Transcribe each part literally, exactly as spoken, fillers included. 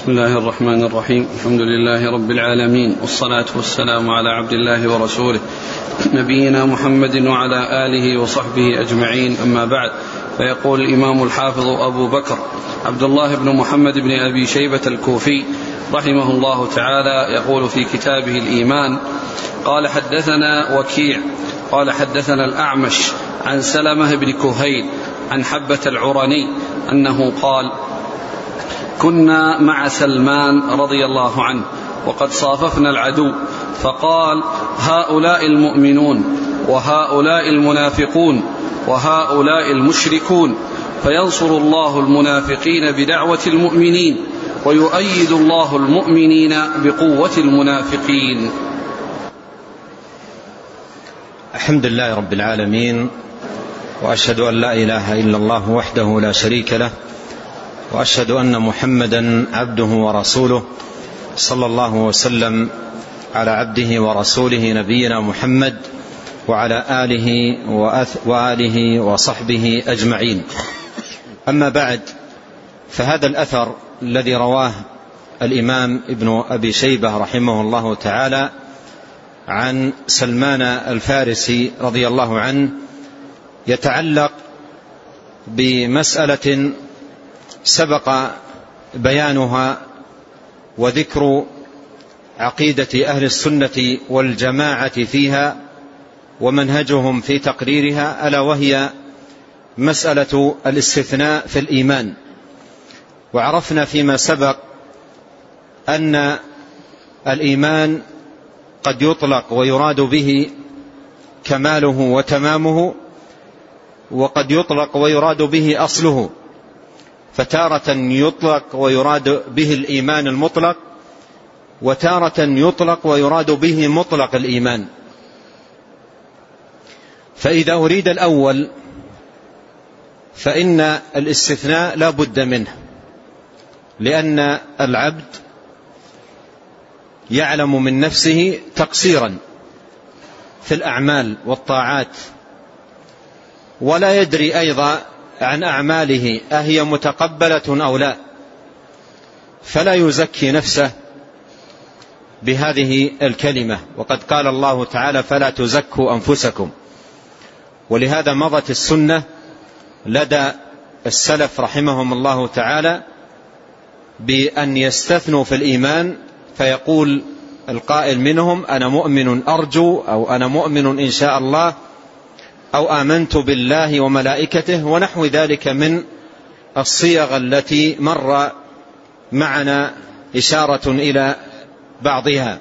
بسم الله الرحمن الرحيم. الحمد لله رب العالمين، والصلاة والسلام على عبد الله ورسوله نبينا محمد وعلى آله وصحبه أجمعين، أما بعد. فيقول الإمام الحافظ أبو بكر عبد الله بن محمد بن أبي شيبة الكوفي رحمه الله تعالى يقول في كتابه الإيمان: قال حدثنا وكيع قال حدثنا الأعمش عن سلمة بن كهيل عن حبة العرني أنه قال: كنا مع سلمان رضي الله عنه وقد صاففنا العدو، فقال: هؤلاء المؤمنون وهؤلاء المنافقون وهؤلاء المشركون، فينصر الله المنافقين بدعوة المؤمنين، ويؤيد الله المؤمنين بقوة المنافقين. الحمد لله رب العالمين، وأشهد أن لا إله إلا الله وحده لا شريك له، وأشهد أن محمدا عبده ورسوله، صلى الله وسلم على عبده ورسوله نبينا محمد وعلى آله وآله وصحبه أجمعين. أما بعد، فهذا الأثر الذي رواه الإمام ابن أبي شيبة رحمه الله تعالى عن سلمان الفارسي رضي الله عنه يتعلق بمسألة سبق بيانها وذكر عقيدة أهل السنة والجماعة فيها ومنهجهم في تقريرها، ألا وهي مسألة الاستثناء في الإيمان. وعرفنا فيما سبق أن الإيمان قد يطلق ويراد به كماله وتمامه، وقد يطلق ويراد به أصله، فتارة يطلق ويراد به الإيمان المطلق، وتارة يطلق ويراد به مطلق الإيمان. فإذا أريد الأول فإن الاستثناء لا بد منه، لأن العبد يعلم من نفسه تقصيرا في الأعمال والطاعات، ولا يدري أيضا عن أعماله أهي متقبلة أو لا، فلا يزكي نفسه بهذه الكلمة. وقد قال الله تعالى: فلا تزكوا أنفسكم. ولهذا مضت السنة لدى السلف رحمهم الله تعالى بأن يستثنوا في الإيمان، فيقول القائل منهم: أنا مؤمن أرجو، أو أنا مؤمن إن شاء الله، أو آمنت بالله وملائكته، ونحو ذلك من الصيغ التي مر معنا إشارة إلى بعضها.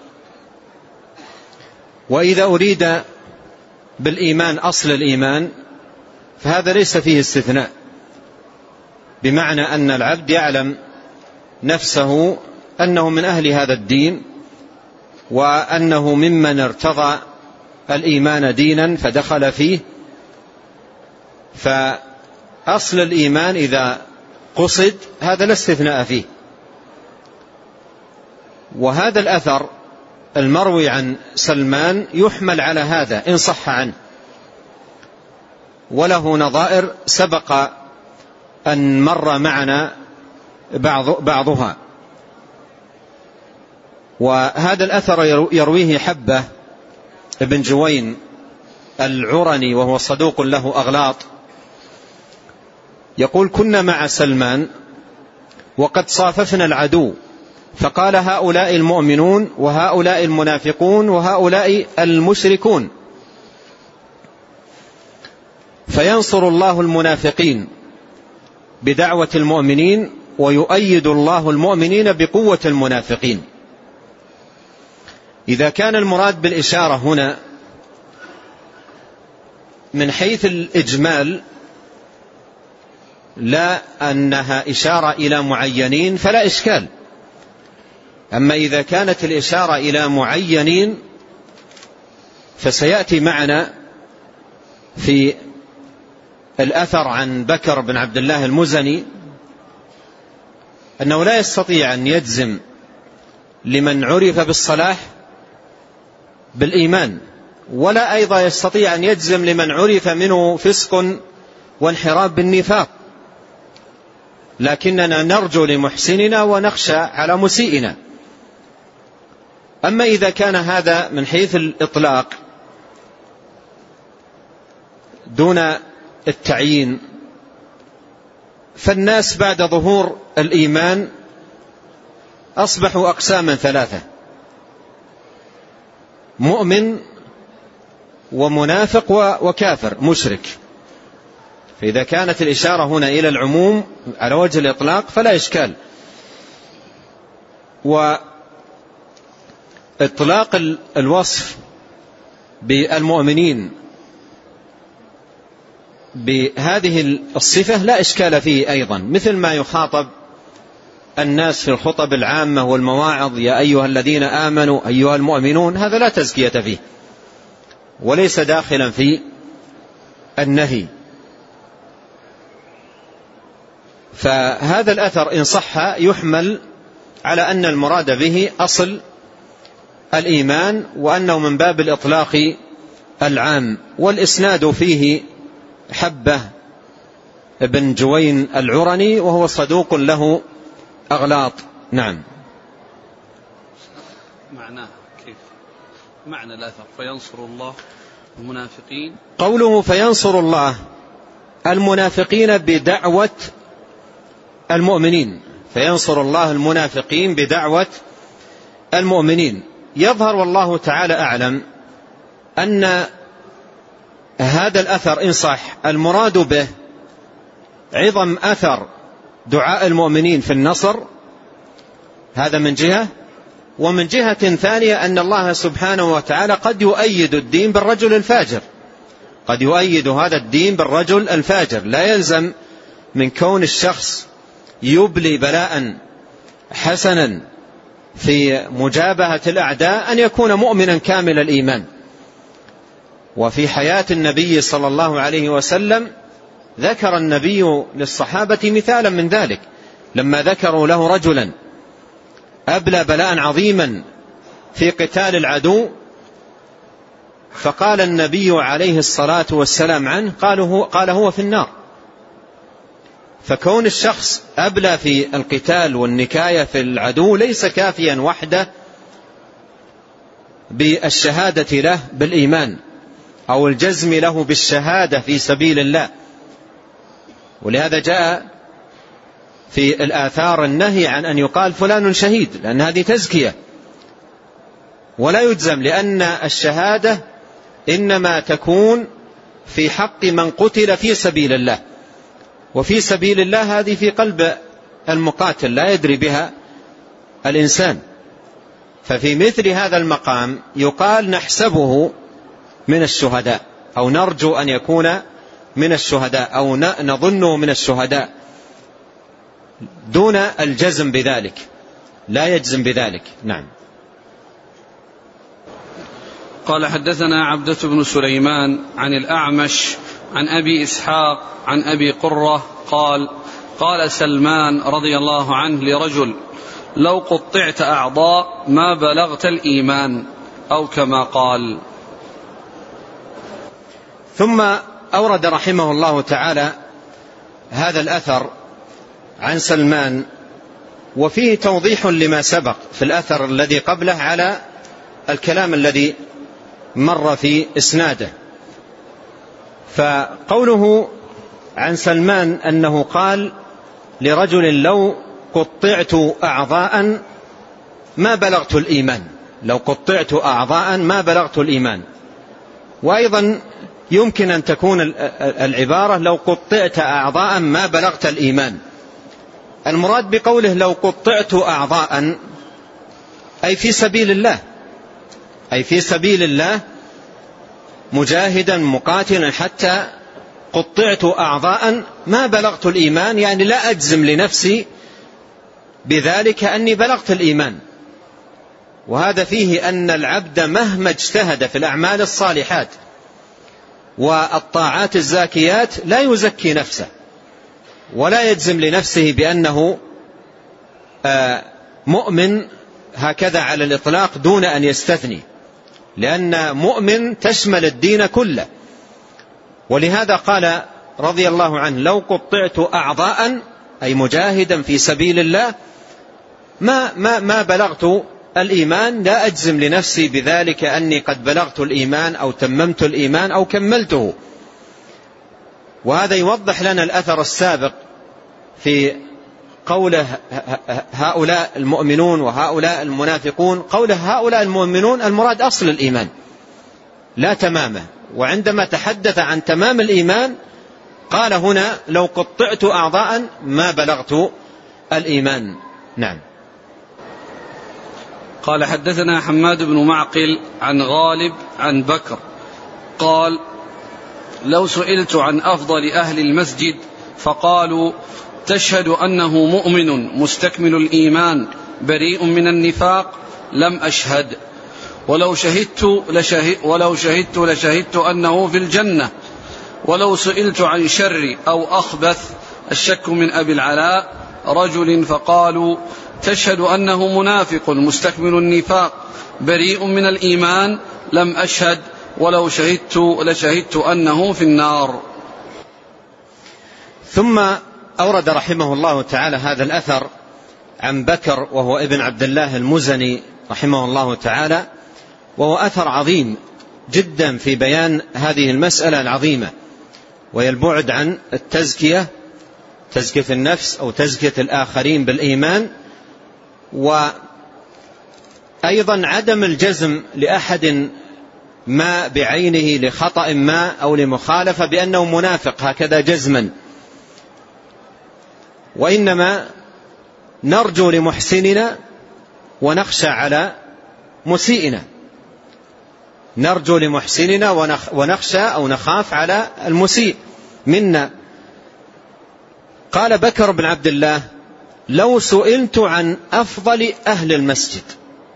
وإذا أريد بالإيمان أصل الإيمان فهذا ليس فيه استثناء، بمعنى أن العبد يعلم نفسه أنه من أهل هذا الدين، وأنه ممن ارتضى الإيمان دينا فدخل فيه. فأصل الإيمان إذا قصد هذا لا استثناء فيه. وهذا الأثر المروي عن سلمان يحمل على هذا إن صح عنه، وله نظائر سبق أن مر معنا بعض بعضها. وهذا الأثر يرويه حبة ابن جوين العرني، وهو صدوق له أغلاط، يقول: كنا مع سلمان وقد صاففنا العدو، فقال: هؤلاء المؤمنون وهؤلاء المنافقون وهؤلاء المشركون، فينصر الله المنافقين بدعوة المؤمنين، ويؤيد الله المؤمنين بقوة المنافقين. إذا كان المراد بالإشارة هنا من حيث الإجمال لا أنها إشارة إلى معينين فلا إشكال. أما إذا كانت الإشارة إلى معينين فسيأتي معنا في الأثر عن بكر بن عبد الله المزني أنه لا يستطيع أن يجزم لمن عرف بالصلاح بالإيمان، ولا أيضا يستطيع أن يجزم لمن عرف منه فسق وانحراف بالنفاق. لكننا نرجو لمحسننا ونخشى على مسيئنا. أما إذا كان هذا من حيث الإطلاق دون التعيين، فالناس بعد ظهور الإيمان أصبحوا أقساما ثلاثة: مؤمن ومنافق وكافر مشرك. فإذا كانت الإشارة هنا إلى العموم على وجه الإطلاق فلا إشكال. وإطلاق الوصف بالمؤمنين بهذه الصفة لا إشكال فيه أيضا، مثل ما يخاطب الناس في الخطب العامة والمواعظ: يا أيها الذين آمنوا أيها المؤمنون. هذا لا تزكية فيه وليس داخلا في النهي. فهذا الأثر إن صح يحمل على أن المراد به أصل الإيمان، وأنه من باب الإطلاق العام. والإسناد فيه حبة بن جوين العرني وهو صدوق له أغلاط. نعم. معناه كيف؟ معنى الأثر فينصر الله المنافقين. قوله فينصر الله المنافقين بدعوة المؤمنين، فينصر الله المنافقين بدعوة المؤمنين. يظهر والله تعالى أعلم أن هذا الأثر إن صح المراد به عظم أثر دعاء المؤمنين في النصر، هذا من جهة. ومن جهة ثانية أن الله سبحانه وتعالى قد يؤيد الدين بالرجل الفاجر، قد يؤيد هذا الدين بالرجل الفاجر. لا يلزم من كون الشخص يبلي بلاء حسنا في مجابهة الأعداء أن يكون مؤمنا كامل الإيمان. وفي حياة النبي صلى الله عليه وسلم ذكر النبي للصحابة مثالا من ذلك، لما ذكروا له رجلا أبلى بلاء عظيما في قتال العدو، فقال النبي عليه الصلاة والسلام عنه قال قال هو في النار. فكون الشخص أبلى في القتال والنكاية في العدو ليس كافيا وحده بالشهادة له بالإيمان أو الجزم له بالشهادة في سبيل الله. ولهذا جاء في الآثار النهي عن أن يقال فلان شهيد، لأن هذه تزكية ولا يجزم، لأن الشهادة إنما تكون في حق من قتل في سبيل الله، وفي سبيل الله هذه في قلب المقاتل لا يدري بها الإنسان. ففي مثل هذا المقام يقال نحسبه من الشهداء أو نرجو أن يكون من الشهداء أو نظنه من الشهداء دون الجزم بذلك، لا يجزم بذلك. نعم. قال حدثنا عبدة بن سليمان عن الأعمش عن أبي إسحاق عن أبي قرة قال قال سلمان رضي الله عنه لرجل: لو قطعت أعضاء ما بلغت الإيمان، أو كما قال. ثم أورد رحمه الله تعالى هذا الأثر عن سلمان، وفيه توضيح لما سبق في الأثر الذي قبله على الكلام الذي مر في إسناده. فقوله عن سلمان أنه قال لرجل: لو قطعت أعضاء ما بلغت الإيمان، لو قطعت أعضاء ما بلغت الإيمان. وأيضا يمكن أن تكون العبارة: لو قطعت أعضاء ما بلغت الإيمان. المراد بقوله لو قطعت أعضاء أي في سبيل الله، أي في سبيل الله مجاهدا مقاتلا حتى قطعت أعضاء ما بلغت الإيمان، يعني لا أجزم لنفسي بذلك أني بلغت الإيمان. وهذا فيه أن العبد مهما اجتهد في الأعمال الصالحات والطاعات الزاكيات لا يزكي نفسه ولا يجزم لنفسه بأنه مؤمن هكذا على الإطلاق دون أن يستثني، لأن مؤمن تشمل الدين كله. ولهذا قال رضي الله عنه: لو قطعت أعضاء أي مجاهدا في سبيل الله ما, ما, ما بلغت الإيمان، لا أجزم لنفسي بذلك أني قد بلغت الإيمان أو تممت الإيمان أو كملته. وهذا يوضح لنا الأثر السابق في قوله هؤلاء المؤمنون وهؤلاء المنافقون. قوله هؤلاء المؤمنون المراد أصل الإيمان لا تمامه، وعندما تحدث عن تمام الإيمان قال هنا لو قطعت أعضاء ما بلغت الإيمان. نعم. قال حدثنا حماد بن معقل عن غالب عن بكر قال لو سئلت عن أفضل أهل المسجد فقالوا تشهد أنه مؤمن مستكمل الإيمان بريء من النفاق لم أشهد، ولو شهدت لشهد ولو شهدت لشهدت أنه في الجنة. ولو سئلت عن شر أو أخبث الشك من أبي العلاء رجل فقالوا تشهد أنه منافق مستكمل النفاق بريء من الإيمان لم أشهد، ولو شهدت لشهدت أنه في النار. ثم أورد رحمه الله تعالى هذا الأثر عن بكر وهو ابن عبد الله المزني رحمه الله تعالى، وهو أثر عظيم جدا في بيان هذه المسألة العظيمة، وهي البعد عن التزكية، تزكية النفس أو تزكية الآخرين بالإيمان، وأيضا عدم الجزم لأحد ما بعينه لخطأ ما أو لمخالفة بأنه منافق هكذا جزما، وإنما نرجو لمحسننا ونخشى على مسيئنا، نرجو لمحسننا ونخشى أو نخاف على المسيء منا. قال بكر بن عبد الله لو سئلت عن أفضل أهل المسجد،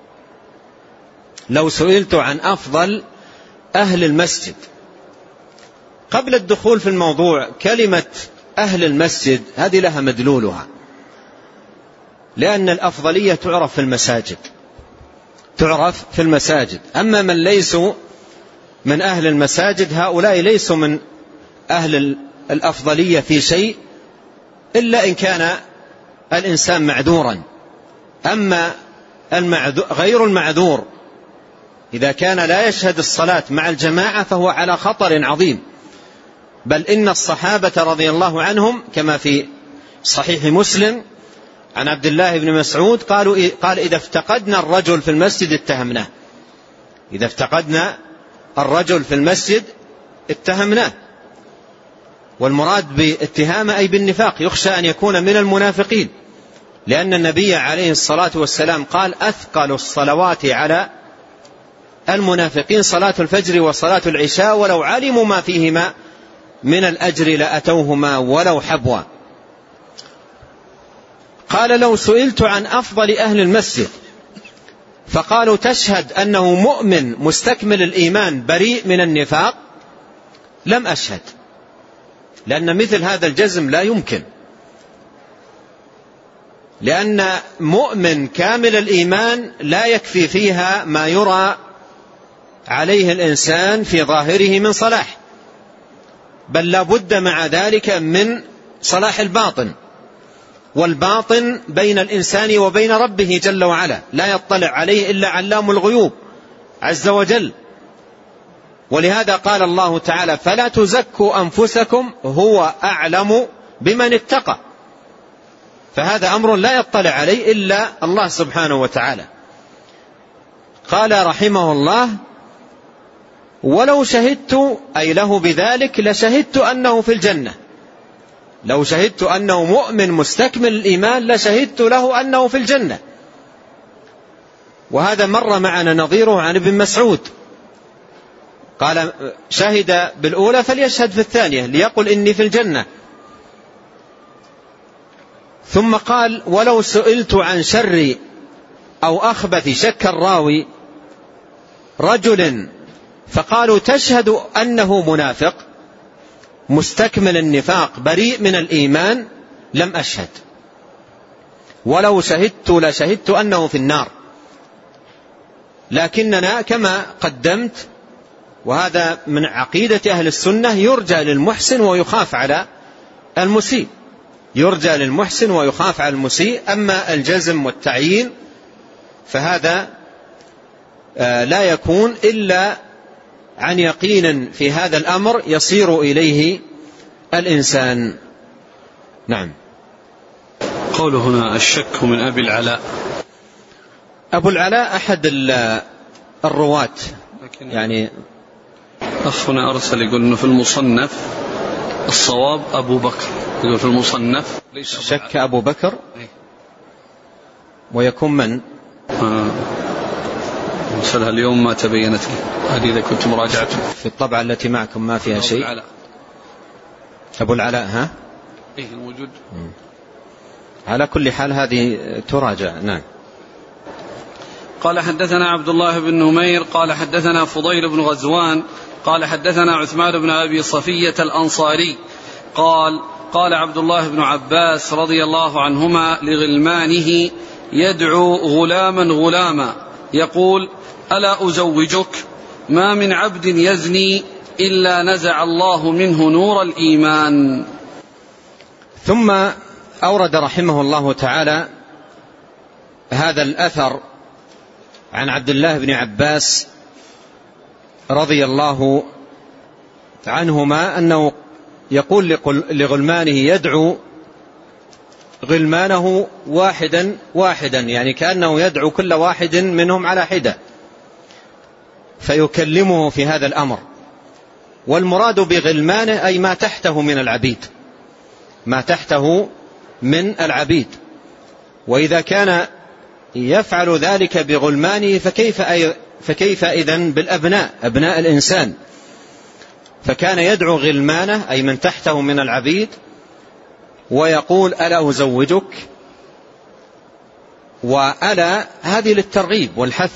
لو سئلت عن أفضل أهل المسجد. قبل الدخول في الموضوع كلمة أهل المسجد هذه لها مدلولها، لأن الأفضلية تعرف في المساجد، تعرف في المساجد. أما من ليسوا من أهل المساجد هؤلاء ليسوا من أهل الأفضلية في شيء إلا إن كان الإنسان معذورا. أما غير المعذور إذا كان لا يشهد الصلاة مع الجماعة فهو على خطر عظيم. بل إن الصحابة رضي الله عنهم كما في صحيح مسلم عن عبد الله بن مسعود قالوا قال إذا افتقدنا الرجل في المسجد اتهمناه، إذا افتقدنا الرجل في المسجد اتهمناه. والمراد باتهامه أي بالنفاق، يخشى أن يكون من المنافقين، لأن النبي عليه الصلاة والسلام قال أثقل الصلوات على المنافقين صلاة الفجر وصلاة العشاء ولو علموا ما فيهما من الأجر لأتوهما ولو حبوا. قال لو سئلت عن أفضل أهل المسجد فقالوا تشهد أنه مؤمن مستكمل الإيمان بريء من النفاق لم أشهد، لأن مثل هذا الجزم لا يمكن، لأن مؤمن كامل الإيمان لا يكفي فيها ما يرى عليه الإنسان في ظاهره من صلاح، بل لا بد مع ذلك من صلاح الباطن، والباطن بين الإنسان وبين ربه جل وعلا لا يطلع عليه إلا علام الغيوب عز وجل. ولهذا قال الله تعالى فلا تزكوا أنفسكم هو أعلم بمن اتقى، فهذا أمر لا يطلع عليه إلا الله سبحانه وتعالى. قال رحمه الله ولو شهدت أي له بذلك لشهدت أنه في الجنة، لو شهدت أنه مؤمن مستكمل الإيمان لشهدت له أنه في الجنة. وهذا مر معنا نظيره عن ابن مسعود قال شهد بالأولى فليشهد في الثانية ليقل إني في الجنة. ثم قال ولو سئلت عن شر أو أخبث شك الراوي رجل فقالوا تشهد أنه منافق مستكمل النفاق بريء من الإيمان لم أشهد، ولو شهدت لشهدت أنه في النار. لكننا كما قدمت وهذا من عقيدة أهل السنة يرجى للمحسن ويخاف على المسيء، يرجى للمحسن ويخاف على المسيء. أما الجزم والتعيين فهذا لا يكون إلا عن يقين في هذا الأمر يصير إليه الإنسان. نعم. قول هنا الشك من أبي العلاء. أبو العلاء أحد الرواة، يعني أخنا أرسل يقول إنه في المصنف الصواب أبو بكر، يقول في المصنف ليس شك أبو بكر ويكون من آه. وصلها اليوم ما تبينت لي هذه إذا كنت مراجعته في الطبعة التي معكم ما فيها شيء. العلاء. أبو العلاء ها إيه الموجود. على كل حال هذه تراجع. نعم. قال حدثنا عبد الله بن نمير قال حدثنا فضيل بن غزوان قال حدثنا عثمان بن أبي صفية الأنصاري قال قال عبد الله بن عباس رضي الله عنهما لغلمانه يدعو غلاما غلاما يقول ألا أزوجك؟ ما من عبد يزني إلا نزع الله منه نور الإيمان. ثم أورد رحمه الله تعالى هذا الأثر عن عبد الله بن عباس رضي الله عنهما أنه يقول لغلمانه يدعو غلمانه واحدا واحدا، يعني كأنه يدعو كل واحد منهم على حدة فيكلمه في هذا الأمر. والمراد بغلمانه أي ما تحته من العبيد، ما تحته من العبيد. وإذا كان يفعل ذلك بغلمانه فكيف, أي فكيف إذن بالأبناء، أبناء الإنسان. فكان يدعو غلمانه أي من تحته من العبيد ويقول ألا أزوجك؟ وألا هذه للترغيب والحث،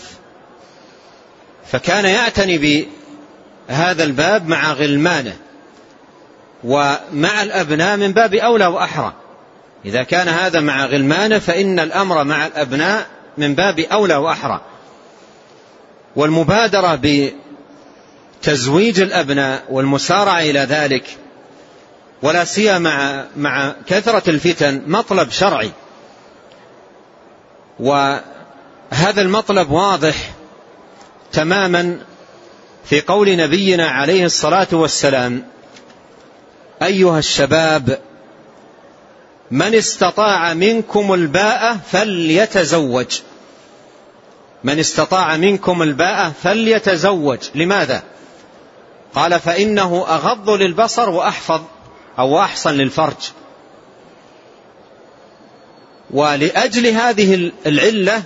فكان يعتني بهذا الباب مع غلمانه، ومع الأبناء من باب أولى وأحرى. إذا كان هذا مع غلمانه فإن الأمر مع الأبناء من باب أولى وأحرى. والمبادرة بتزويج الأبناء والمسارعة إلى ذلك ولا سيما مع, مع كثرة الفتن مطلب شرعي، وهذا المطلب واضح تماما في قول نبينا عليه الصلاة والسلام أيها الشباب من استطاع منكم الباءة فليتزوج، من استطاع منكم الباءة فليتزوج. لماذا؟ قال فإنه أغض للبصر وأحفظ أو أحصن للفرج. ولأجل هذه العلة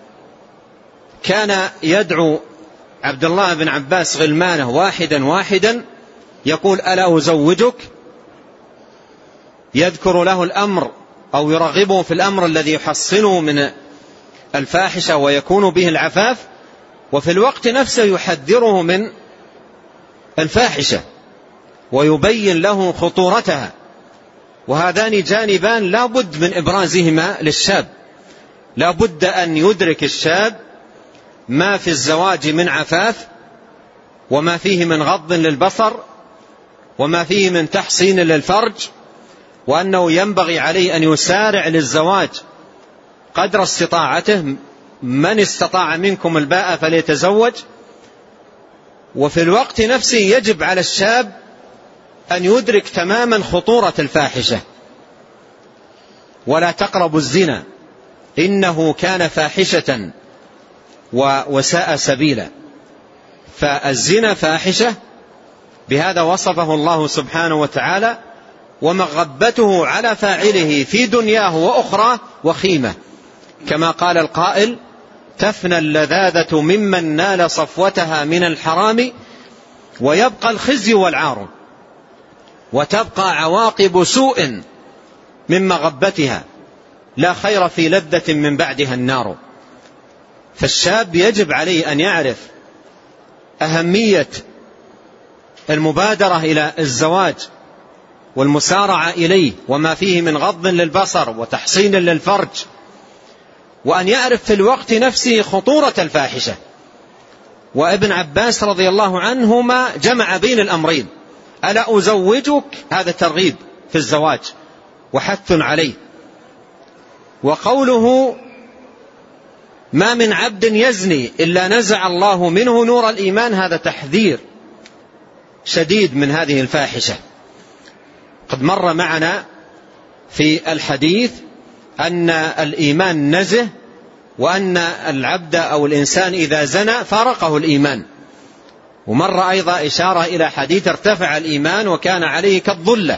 كان يدعو عبد الله بن عباس غلمانه واحدا واحدا يقول ألا أزوجك، يذكر له الأمر أو يرغبه في الأمر الذي يحصنه من الفاحشة ويكون به العفاف، وفي الوقت نفسه يحذره من الفاحشة ويبين له خطورتها. وهذان جانبان لا بد من إبرازهما للشاب. لا بد أن يدرك الشاب ما في الزواج من عفاف، وما فيه من غض للبصر، وما فيه من تحصين للفرج، وأنه ينبغي عليه أن يسارع للزواج قدر استطاعته. من استطاع منكم الباءة فليتزوج. وفي الوقت نفسه يجب على الشاب أن يدرك تماما خطورة الفاحشة. ولا تقربوا الزنا إنه كان فاحشة وساء سبيلا. فالزنا فاحشة، بهذا وصفه الله سبحانه وتعالى، ومغبته على فاعله في دنياه وأخرى وخيمة، كما قال القائل تفنى اللذاذة ممن نال صفوتها من الحرام ويبقى الخزي والعار، وتبقى عواقب سوء من مغبتها، لا خير في لذة من بعدها النار. فالشاب يجب عليه أن يعرف أهمية المبادرة إلى الزواج والمسارعة إليه، وما فيه من غض للبصر وتحصين للفرج، وأن يعرف في الوقت نفسه خطورة الفاحشة. وابن عباس رضي الله عنهما جمع بين الأمرين، ألا أزوجك هذا ترغيب في الزواج، وحث عليه. وقوله ما من عبد يزني إلا نزع الله منه نور الإيمان، هذا تحذير شديد من هذه الفاحشة. قد مر معنا في الحديث أن الإيمان نزه، وأن العبد أو الإنسان إذا زنى فارقه الإيمان. ومر أيضا إشارة إلى حديث ارتفع الإيمان وكان عليه كالظلة.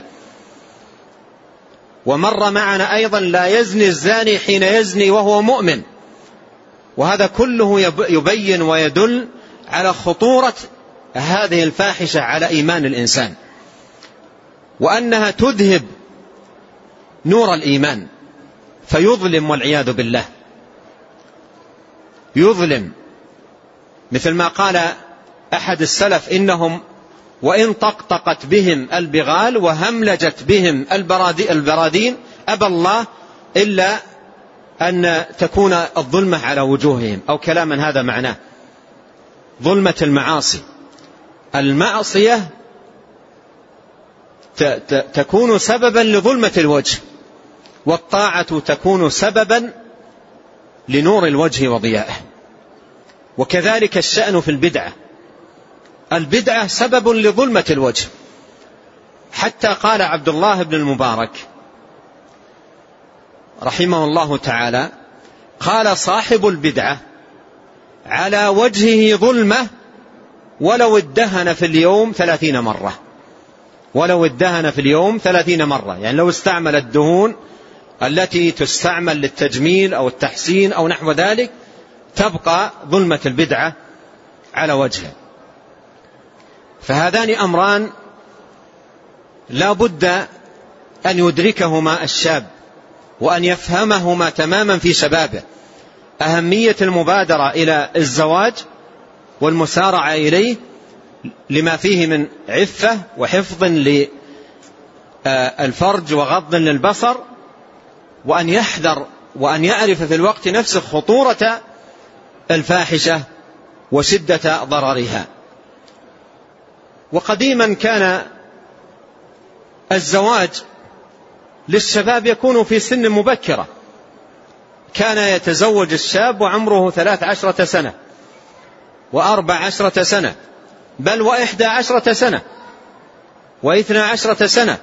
ومر معنا أيضا لا يزني الزاني حين يزني وهو مؤمن. وهذا كله يبين ويدل على خطورة هذه الفاحشة على إيمان الإنسان، وأنها تذهب نور الإيمان فيظلم والعياذ بالله، يظلم. مثل ما قال أحد السلف إنهم وإن طقطقت بهم البغال وهملجت بهم البرادين أبى الله إلا أن تكون الظلمة على وجوههم، أو كلاما هذا معناه ظلمة المعاصي. المعصية تكون سببا لظلمة الوجه، والطاعة تكون سببا لنور الوجه وضيائه. وكذلك الشأن في البدعة، البدعة سبب لظلمة الوجه، حتى قال عبد الله بن المبارك رحمه الله تعالى قال صاحب البدعة على وجهه ظلمة ولو ادهن في اليوم ثلاثين مرة، ولو ادهن في اليوم ثلاثين مرة، يعني لو استعمل الدهون التي تستعمل للتجميل أو التحسين أو نحو ذلك تبقى ظلمة البدعة على وجهه. فهذان أمران لا بد أن يدركهما الشاب وأن يفهمهما تماما في شبابه، أهمية المبادرة إلى الزواج والمسارعة إليه لما فيه من عفة وحفظ للفرج وغض للبصر، وأن يحذر وأن يعرف في الوقت نفسه خطورة الفاحشة وشدة ضررها. وقديما كان الزواج للشباب يكون في سن مبكرة، كان يتزوج الشاب وعمره ثلاث عشرة سنة وأربع عشرة سنة بل وإحدى عشرة سنة واثنى عشرة سنة،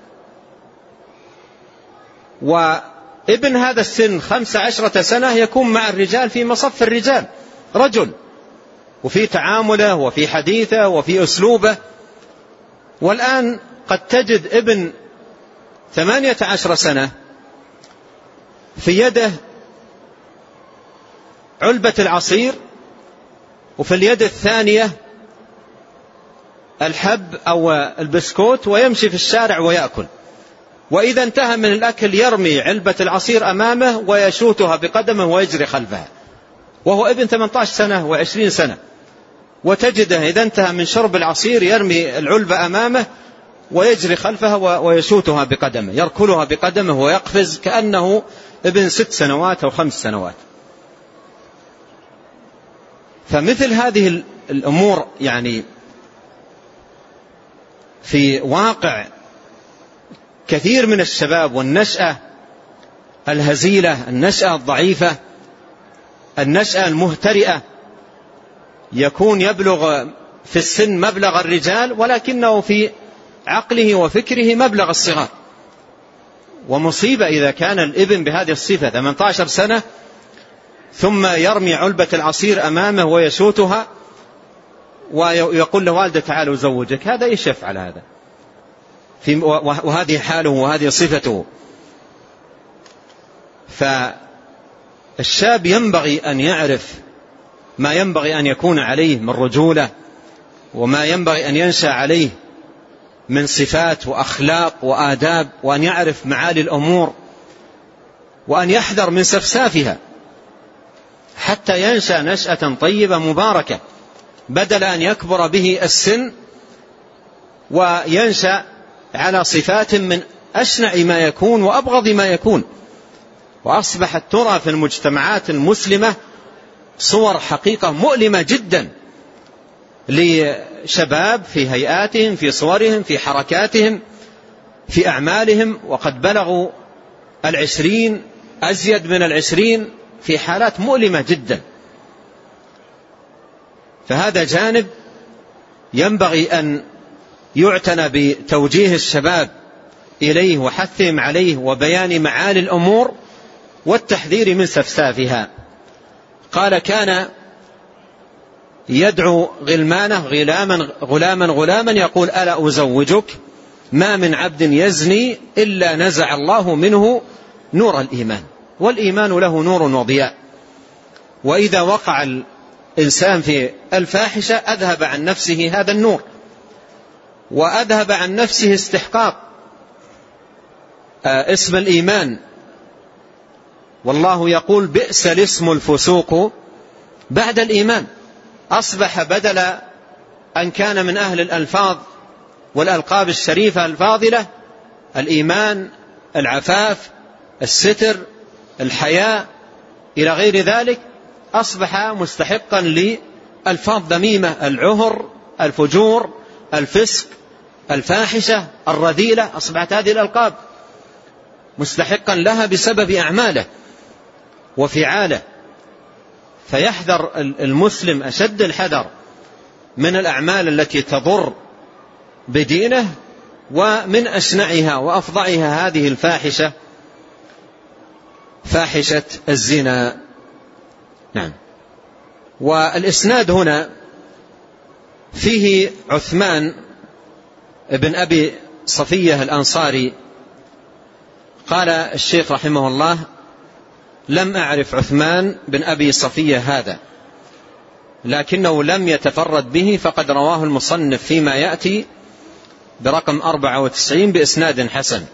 وابن هذا السن خمس عشرة سنة يكون مع الرجال في مصف الرجال رجل، وفي تعامله وفي حديثه وفي أسلوبه. والآن قد تجد ابن ثمانية عشر سنة في يده علبة العصير وفي اليد الثانية الحب أو البسكوت ويمشي في الشارع ويأكل، وإذا انتهى من الأكل يرمي علبة العصير أمامه ويشوتها بقدمه ويجري خلفها، وهو ابن ثمانية عشر سنة وعشرين سنة. وتجده إذا انتهى من شرب العصير يرمي العلبة أمامه ويجري خلفها ويشوتها بقدمه، يركلها بقدمه ويقفز كأنه ابن ست سنوات أو خمس سنوات. فمثل هذه الأمور يعني في واقع كثير من الشباب، والنشأة الهزيلة، النشأة الضعيفة، النشأة المهترئة، يكون يبلغ في السن مبلغ الرجال ولكنه في عقله وفكره مبلغ الصغار. ومصيبة إذا كان الابن بهذه الصفة ثمانية عشر سنة ثم يرمي علبة العصير أمامه ويشوتها ويقول لوالده تعالوا زوجك، هذا إيش يفعل هذا؟ في وهذه حاله وهذه صفته. فالشاب ينبغي أن يعرف ما ينبغي أن يكون عليه من رجولة، وما ينبغي أن ينشأ عليه من صفات وأخلاق وآداب، وأن يعرف معالي الأمور، وأن يحذر من سفسافها حتى ينشأ نشأة طيبة مباركة، بدل أن يكبر به السن وينشأ على صفات من أشنع ما يكون وأبغض ما يكون. وأصبحت ترى في المجتمعات المسلمة صور حقيقة مؤلمة جدا لشباب في هيئاتهم، في صورهم، في حركاتهم، في أعمالهم وقد بلغوا العشرين، أزيد من العشرين، في حالات مؤلمة جدا. فهذا جانب ينبغي أن يعتنى بتوجيه الشباب إليه وحثهم عليه وبيان معالي الأمور والتحذير من سفسافها. قال: كان يدعو غلمانه غلاما غلاما غلاما يقول: ألا أزوجك؟ ما من عبد يزني إلا نزع الله منه نور الإيمان، والإيمان له نور وضياء، وإذا وقع الإنسان في الفاحشة أذهب عن نفسه هذا النور، وأذهب عن نفسه استحقاق اسم الإيمان. والله يقول: بئس الاسم الفسوق بعد الإيمان. أصبح بدل أن كان من أهل الألفاظ والألقاب الشريفة الفاضلة الإيمان، العفاف، الستر، الحياء إلى غير ذلك، أصبح مستحقا لألفاظ ذميمة: العهر، الفجور، الفسق، الفاحشة، الرذيلة. أصبحت هذه الألقاب مستحقا لها بسبب أعماله وفعاله. فيحذر المسلم أشد الحذر من الأعمال التي تضر بدينه، ومن أشنعها وأفظعها هذه الفاحشة، فاحشة الزنا. نعم. والإسناد هنا فيه عثمان بن أبي صفية الأنصاري. قال الشيخ رحمه الله: لم أعرف عثمان بن أبي صفية هذا، لكنه لم يتفرد به، فقد رواه المصنف فيما يأتي برقم أربعة وتسعين بإسناد حسن.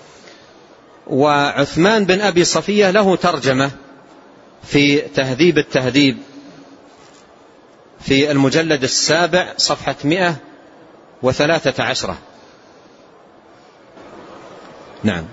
وعثمان بن أبي صفية له ترجمة في تهذيب التهذيب في المجلد السابع صفحة مئة وثلاثة عشرة. نعم.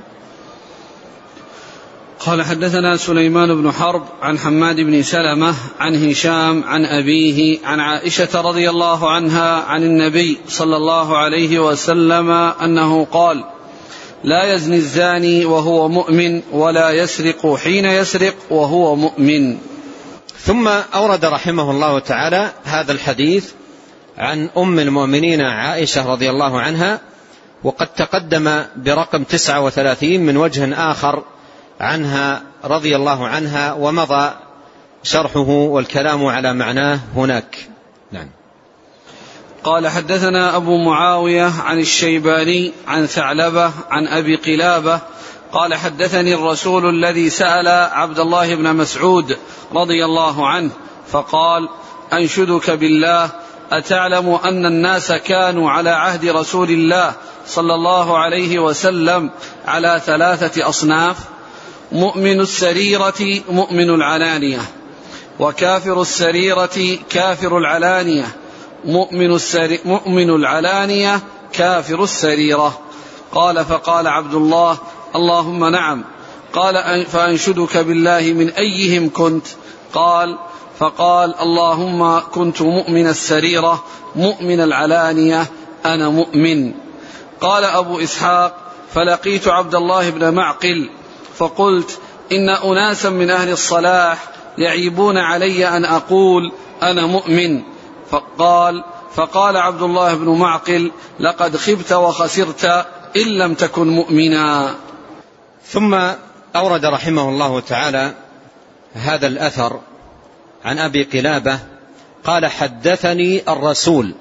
قال: حدثنا سليمان بن حرب عن حماد بن سلمة عن هشام عن أبيه عن عائشة رضي الله عنها عن النبي صلى الله عليه وسلم أنه قال: لا يزني الزاني وهو مؤمن، ولا يسرق حين يسرق وهو مؤمن. ثم أورد رحمه الله تعالى هذا الحديث عن أم المؤمنين عائشة رضي الله عنها، وقد تقدم برقم تسعة وثلاثين من وجه آخر عنها رضي الله عنها، ومضى شرحه والكلام على معناه هناك. نعم. قال: حدثنا أبو معاوية عن الشيباني عن ثعلبة عن أبي قلابة قال: حدثني الرسول الذي سأل عبد الله بن مسعود رضي الله عنه فقال: أنشدك بالله، أتعلم أن الناس كانوا على عهد رسول الله صلى الله عليه وسلم على ثلاثة أصناف: مؤمن السريرة مؤمن العلانية، وكافر السريرة كافر العلانية، مؤمن, السري مؤمن العلانية كافر السريرة. قال: فقال عبد الله: اللهم نعم. قال: فأنشدك بالله من أيهم كنت؟ قال: فقال: اللهم كنت مؤمن السريرة مؤمن العلانية أنا مؤمن. قال أبو إسحاق: فلقيت عبد الله بن معقل فقلت: إن أناسا من أهل الصلاح يعيبون علي أن أقول أنا مؤمن. فقال فقال عبد الله بن معقل: لقد خبت وخسرت إن لم تكن مؤمنا. ثم أورد رحمه الله تعالى هذا الأثر عن أبي قلابة قال: حدثني الرسول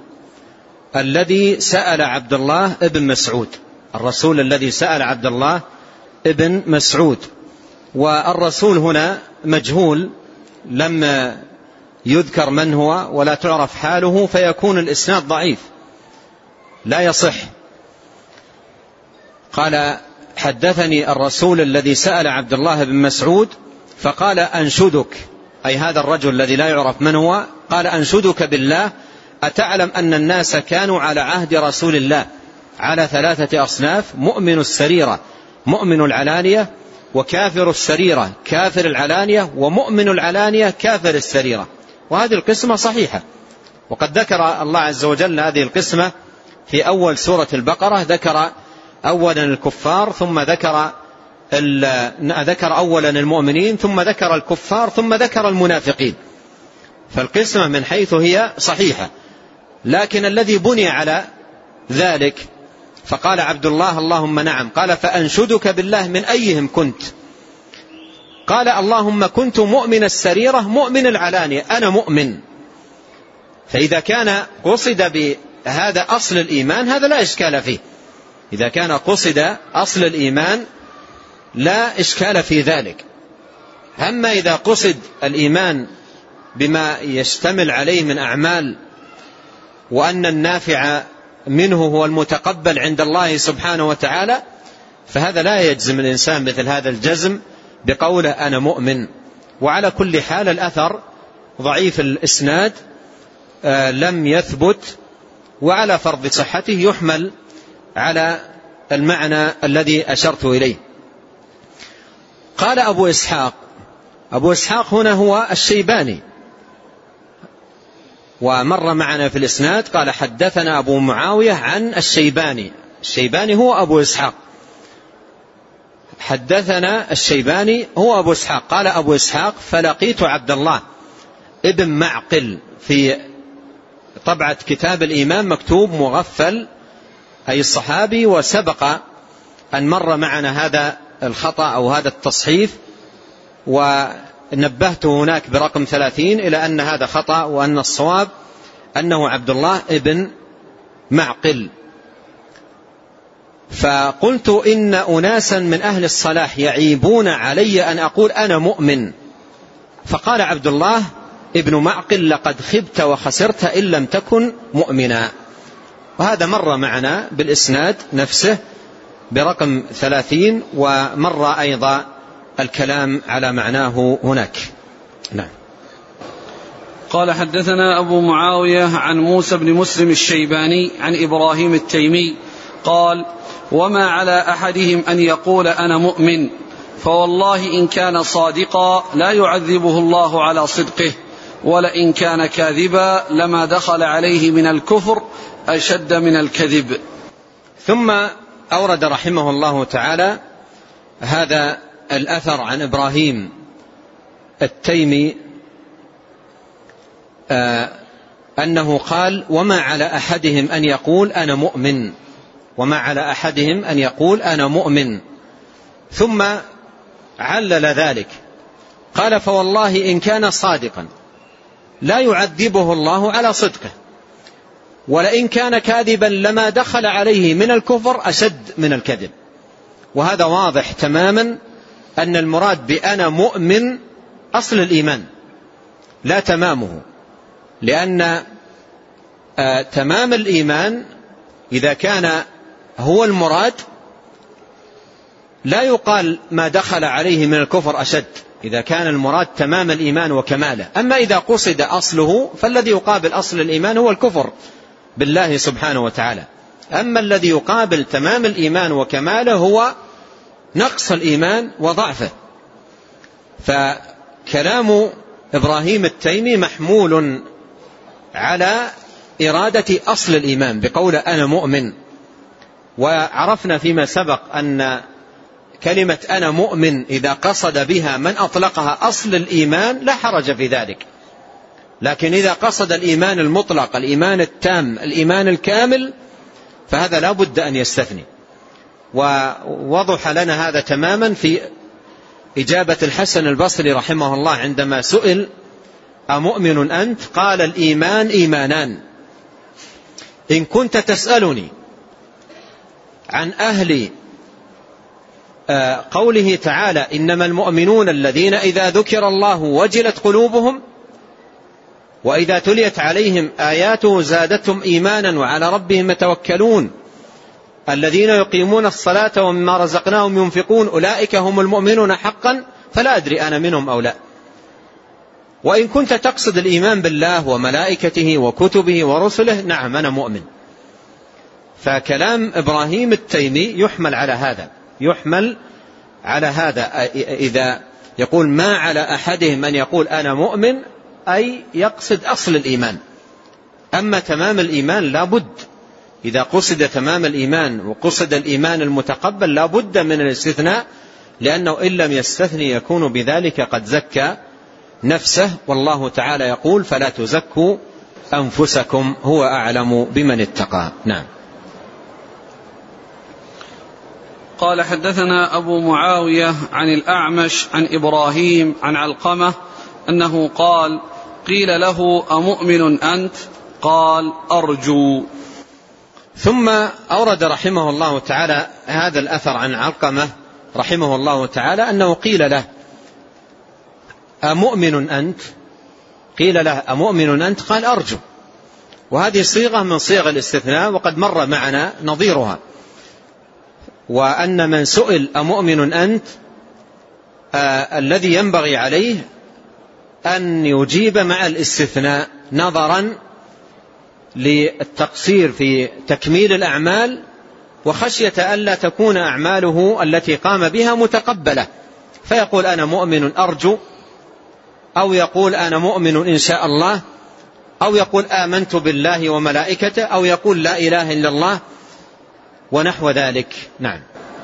الذي سأل عبد الله ابن مسعود. الرسول الذي سأل عبد الله ابن مسعود، والرسول هنا مجهول، لم يذكر من هو ولا تعرف حاله، فيكون الإسناد ضعيف لا يصح. قال: حدثني الرسول الذي سأل عبد الله بن مسعود فقال: أنشدك، أي هذا الرجل الذي لا يعرف من هو، قال: أنشدك بالله، أتعلم أن الناس كانوا على عهد رسول الله على ثلاثة أصناف: مؤمن السريرة مؤمن العلانية، وكافر السريرة كافر العلانية، ومؤمن العلانية كافر السريرة. وهذه القسمة صحيحة، وقد ذكر الله عز وجل هذه القسمة في أول سورة البقرة، ذكر أولا الكفار ثم ذكر ذكر أولا المؤمنين ثم ذكر الكفار ثم ذكر المنافقين، فالقسمة من حيث هي صحيحة، لكن الذي بني على ذلك فقال عبد الله اللهم نعم، قال فأنشدك بالله من أيهم كنت؟ قال اللهم كنت مؤمن السريرة مؤمن العلانية، أنا مؤمن. فإذا كان قصد بهذا أصل الإيمان هذا لا إشكال فيه، إذا كان قصد أصل الإيمان لا إشكال في ذلك. أما إذا قصد الإيمان بما يشتمل عليه من أعمال وأن النافع منه هو المتقبل عند الله سبحانه وتعالى، فهذا لا يجزم الإنسان مثل هذا الجزم بقوله أنا مؤمن. وعلى كل حال الأثر ضعيف الإسناد آه لم يثبت، وعلى فرض صحته يحمل على المعنى الذي أشرت إليه. قال أبو إسحاق، أبو إسحاق هنا هو الشيباني، ومر معنا في الإسناد قال حدثنا أبو معاوية عن الشيباني، الشيباني هو أبو إسحاق، حدثنا الشيباني هو أبو إسحاق. قال أبو إسحاق فلقيت عبد الله ابن معقل، في طبعة كتاب الإيمان مكتوب مغفل أي الصحابي، وسبق أن مر معنا هذا الخطأ أو هذا التصحيف، ونبهت هناك برقم ثلاثين إلى أن هذا خطأ، وأن الصواب أنه عبد الله ابن معقل. فقلت إن أناسا من أهل الصلاح يعيبون علي أن أقول أنا مؤمن، فقال عبد الله ابن معقل لقد خبت وخسرت إن لم تكن مؤمنا. وهذا مر معنا بالإسناد نفسه برقم ثلاثين، ومر أيضا الكلام على معناه هناك. نعم. قال حدثنا أبو معاوية عن موسى بن مسلم الشيباني عن إبراهيم التيمي قال وما على أحدهم أن يقول أنا مؤمن، فوالله إن كان صادقا لا يعذبه الله على صدقه، ولئن كان كاذبا لما دخل عليه من الكفر أشد من الكذب. ثم أورد رحمه الله تعالى هذا الأثر عن إبراهيم التيمي آه أنه قال وما على أحدهم أن يقول أنا مؤمن، وما على أحدهم أن يقول أنا مؤمن. ثم علل ذلك قال فوالله إن كان صادقا لا يعذبه الله على صدقه، ولئن كان كاذبا لما دخل عليه من الكفر أشد من الكذب. وهذا واضح تماما أن المراد بأنا مؤمن أصل الإيمان لا تمامه، لأن آه تمام الإيمان إذا كان هو المراد لا يقال ما دخل عليه من الكفر أشد، إذا كان المراد تمام الإيمان وكماله. أما إذا قصد أصله فالذي يقابل أصل الإيمان هو الكفر بالله سبحانه وتعالى، أما الذي يقابل تمام الإيمان وكماله هو نقص الإيمان وضعفه. فكلام إبراهيم التيمي محمول على إرادة أصل الإيمان بقول أنا مؤمن. وعرفنا فيما سبق أن كلمة أنا مؤمن إذا قصد بها من أطلقها أصل الإيمان لا حرج في ذلك، لكن إذا قصد الإيمان المطلق الإيمان التام الإيمان الكامل فهذا لا بد أن يستثني. ووضح لنا هذا تماما في إجابة الحسن البصري رحمه الله عندما سئل أمؤمن أنت؟ قال الإيمان إيمانان، إن كنت تسألني عن أهل قوله تعالى إنما المؤمنون الذين إذا ذكر الله وجلت قلوبهم وإذا تليت عليهم آياته زادتهم إيمانا وعلى ربهم يتوكلون الذين يقيمون الصلاة ومما رزقناهم ينفقون أولئك هم المؤمنون حقا، فلا أدري أنا منهم أو لا. وإن كنت تقصد الإيمان بالله وملائكته وكتبه ورسله نعم أنا مؤمن. فكلام إبراهيم التيمي يحمل على هذا، يحمل على هذا إذا يقول ما على أحدهم أن يقول أنا مؤمن أي يقصد أصل الإيمان. أما تمام الإيمان لا بد إذا قصد تمام الإيمان وقصد الإيمان المتقبل لا بد من الاستثناء، لأنه إن لم يستثني يكون بذلك قد زكى نفسه، والله تعالى يقول فلا تزكوا أنفسكم هو أعلم بمن اتقى. نعم. قال حدثنا أبو معاوية عن الأعمش عن إبراهيم عن علقمة أنه قال قيل له أمؤمن أنت؟ قال أرجو. ثم أورد رحمه الله تعالى هذا الأثر عن علقمة رحمه الله تعالى أنه قيل له أمؤمن أنت؟ قيل له أمؤمن أنت؟ قال أرجو. وهذه صيغة من صيغ الاستثناء وقد مر معنا نظيرها، وأن من سئل أمؤمن أنت آه الذي ينبغي عليه أن يجيب مع الاستثناء نظرا للتقصير في تكميل الأعمال وخشية ألا تكون أعماله التي قام بها متقبلة، فيقول أنا مؤمن أرجو، أو يقول أنا مؤمن إن شاء الله، أو يقول آمنت بالله وملائكته، أو يقول لا إله إلا الله ونحو ذلك. نعم.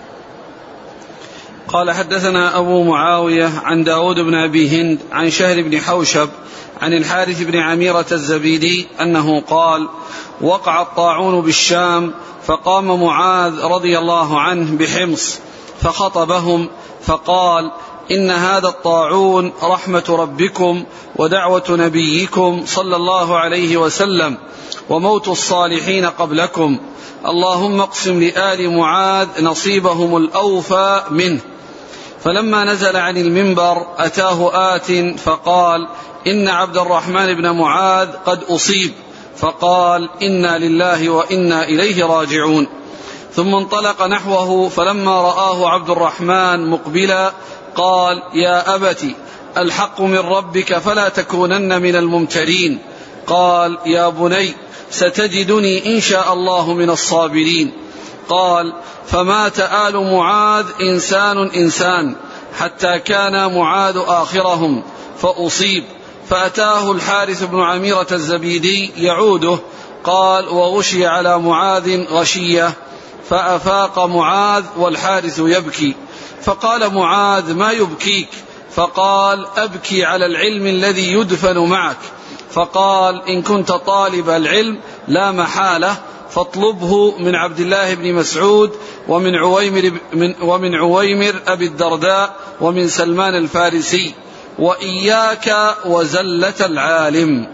قال حدثنا أبو معاوية عن داود بن أبي هند عن شهر بن حوشب عن الحارث بن عميرة الزبيدي أنه قال وقع الطاعون بالشام فقام معاذ رضي الله عنه بحمص فخطبهم فقال إن هذا الطاعون رحمة ربكم ودعوة نبيكم صلى الله عليه وسلم وموت الصالحين قبلكم، اللهم اقسم لآل معاذ نصيبهم الأوفى منه. فلما نزل عن المنبر أتاه آت فقال إن عبد الرحمن بن معاذ قد أصيب، فقال إنا لله وإنا إليه راجعون. ثم انطلق نحوه فلما رآه عبد الرحمن مقبلا قال يا أبت الحق من ربك فلا تكونن من الممترين. قال يا بني ستجدني إن شاء الله من الصابرين. قال فمات آل معاذ إنسان إنسان حتى كان معاذ آخرهم فأصيب، فأتاه الحارث بن عميرة الزبيدي يعوده قال وغشي على معاذ غشية، فأفاق معاذ والحارث يبكي، فقال معاذ ما يبكيك؟ فقال أبكي على العلم الذي يدفن معك. فقال إن كنت طالب العلم لا محالة فاطلبه من عبد الله بن مسعود ومن عويمر, من ومن عويمر أبي الدرداء ومن سلمان الفارسي، وإياك وزلة العالم.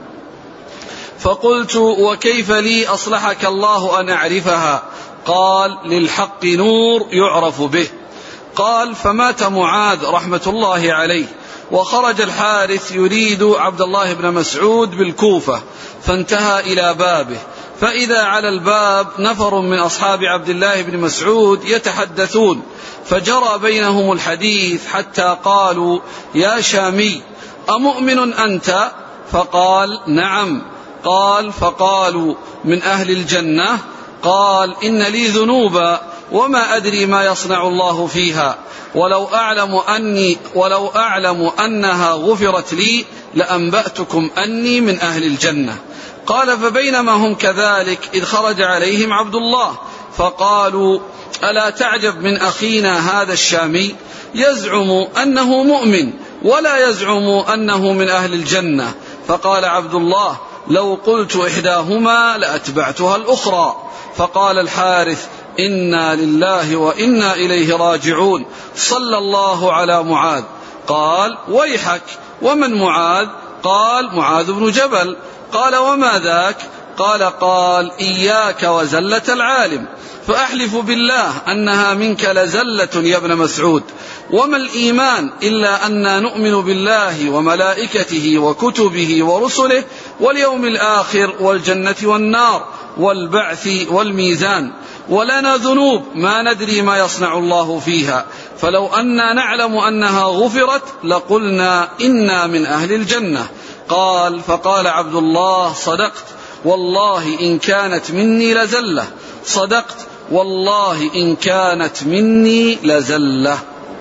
فقلت وكيف لي أصلحك الله أن أعرفها؟ قال للحق نور يعرف به. قال فمات معاذ رحمة الله عليه، وخرج الحارث يريد عبد الله بن مسعود بالكوفة، فانتهى إلى بابه، فإذا على الباب نفر من أصحاب عبد الله بن مسعود يتحدثون، فجرى بينهم الحديث حتى قالوا يا شامي أمؤمن أنت؟ فقال نعم. قال فقالوا من أهل الجنة؟ قال إن لي ذنوبا وما أدري ما يصنع الله فيها، ولو أعلم أني ولو أعلم أنها غفرت لي لأنبأتكم أني من أهل الجنة. قال فبينما هم كذلك إذ خرج عليهم عبد الله فقالوا ألا تعجب من أخينا هذا الشامي يزعم أنه مؤمن ولا يزعم أنه من أهل الجنة. فقال عبد الله لو قلت إحداهما لأتبعتها الأخرى. فقال الحارث إنا لله وإنا إليه راجعون، صلى الله على معاذ. قال ويحك ومن معاذ؟ قال معاذ بن جبل. قال وما ذاك؟ قال قال إياك وزلة العالم، فأحلف بالله أنها منك لزلة يا ابن مسعود. وما الإيمان إلا أننا نؤمن بالله وملائكته وكتبه ورسله واليوم الآخر والجنة والنار والبعث والميزان، ولنا ذنوب ما ندري ما يصنع الله فيها، فلو أننا نعلم أنها غفرت لقلنا إنا من أهل الجنة. قال فقال عبد الله صدقت والله إن كانت مني لزلة، صدقت والله إن كانت مني لزلة.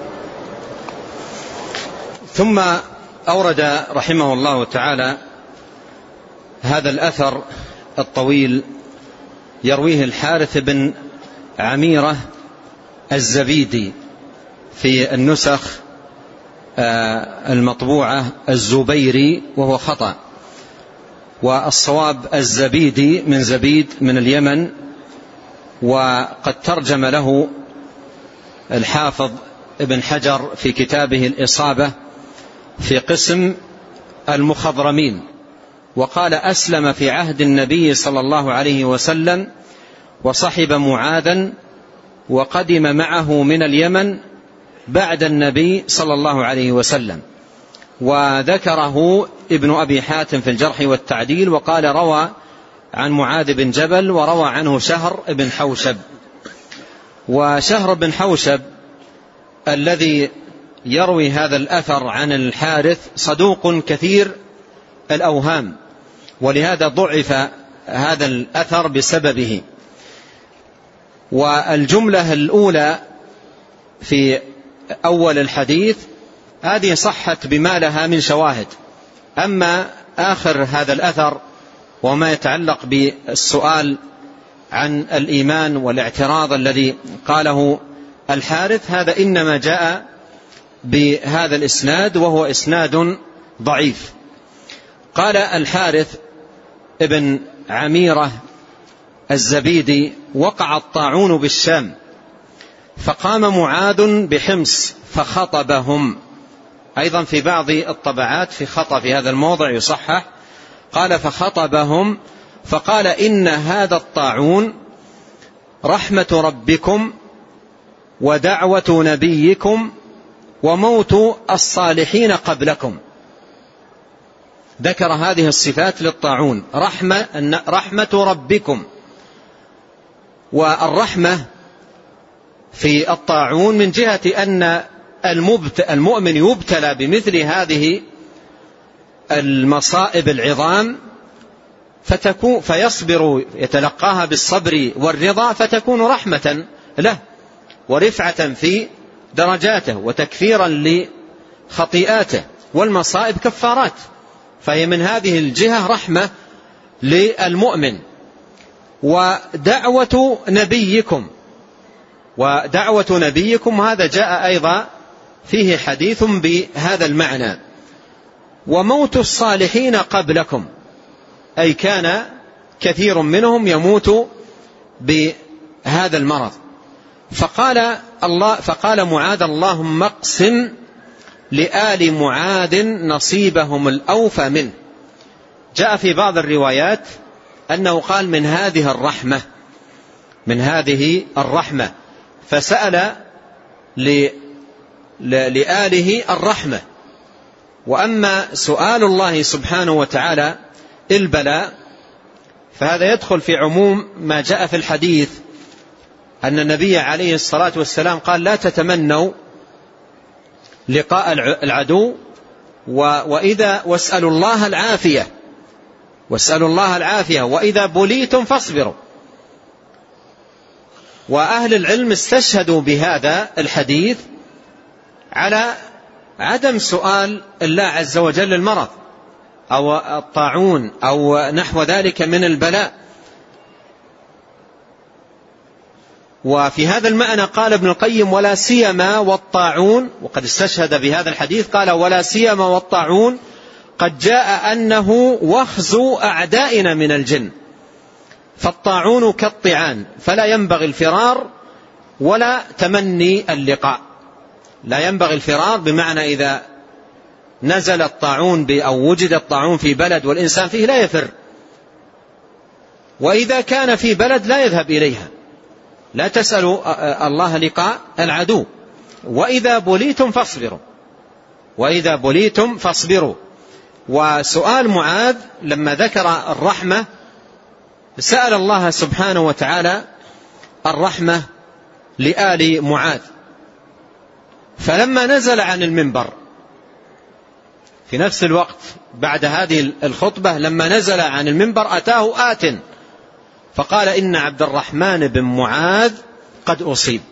ثم أورد رحمه الله تعالى هذا الأثر الطويل يرويه الحارث بن عميرة الزبيدي في النسخ المطبوعة الزبيري وهو خطأ، والصواب الزبيدي من زبيد من اليمن، وقد ترجم له الحافظ ابن حجر في كتابه الإصابة في قسم المخضرمين، وقال أسلم في عهد النبي صلى الله عليه وسلم وصحب معاذا وقدم معه من اليمن بعد النبي صلى الله عليه وسلم. وذكره ابن أبي حاتم في الجرح والتعديل، وقال روى عن معاذ بن جبل وروى عنه شهر بن حوشب. وشهر بن حوشب الذي يروي هذا الأثر عن الحارث صدوق كثير الأوهام، ولهذا ضعف هذا الأثر بسببه. والجملة الأولى في أول الحديث هذه صحت بما لها من شواهد، أما آخر هذا الأثر وما يتعلق بالسؤال عن الإيمان والاعتراض الذي قاله الحارث، هذا إنما جاء بهذا الإسناد وهو إسناد ضعيف. قال الحارث ابن عميرة الزبيدي: وقع الطاعون بالشام فقام معاذ بحمص فخطبهم. أيضا في بعض الطبعات في خطأ في هذا الموضع يصحح، قال فخطبهم فقال: إن هذا الطاعون رحمة ربكم ودعوة نبيكم وموت الصالحين قبلكم. ذكر هذه الصفات للطاعون: رحمة, رحمة ربكم. والرحمة في الطاعون من جهة أن المؤمن يبتلى بمثل هذه المصائب العظام فتكون فيصبر يتلقاها بالصبر والرضا، فتكون رحمة له ورفعة في درجاته وتكفيرا لخطيئاته، والمصائب كفارات، فهي من هذه الجهة رحمة للمؤمن. ودعوة نبيكم ودعوة نبيكم هذا جاء أيضا فيه حديث بهذا المعنى. وموت الصالحين قبلكم، أي كان كثير منهم يموت بهذا المرض. فقال الله فقال معاذ: اللهم اقسم لآل معاذ نصيبهم الأوفى منه. جاء في بعض الروايات أنه قال من هذه الرحمة من هذه الرحمة فسأل لآله الرحمة. وأما سؤال الله سبحانه وتعالى البلاء فهذا يدخل في عموم ما جاء في الحديث أن النبي عليه الصلاة والسلام قال: لا تتمنوا لقاء العدو وإذا واسألوا الله العافية واسألوا الله العافية وإذا بليتم فاصبروا. وأهل العلم استشهدوا بهذا الحديث على عدم سؤال الله عز وجل المرض أو الطاعون أو نحو ذلك من البلاء. وفي هذا المعنى قال ابن القيم: ولا سيما والطاعون، وقد استشهد بهذا الحديث قال: ولا سيما والطاعون قد جاء أنه وخز أعدائنا من الجن، فالطاعون كالطعان فلا ينبغي الفرار ولا تمني اللقاء. لا ينبغي الفرار بمعنى إذا نزل الطاعون أو وجد الطاعون في بلد والإنسان فيه لا يفر، وإذا كان في بلد لا يذهب إليها، لا تسألوا الله لقاء العدو. وإذا بليتم فاصبروا وإذا بليتم فاصبروا. وسؤال معاذ لما ذكر الرحمة سأل الله سبحانه وتعالى الرحمة لآل معاذ. فلما نزل عن المنبر في نفس الوقت بعد هذه الخطبة، لما نزل عن المنبر أتاه آت فقال: إن عبد الرحمن بن معاذ قد أصيب.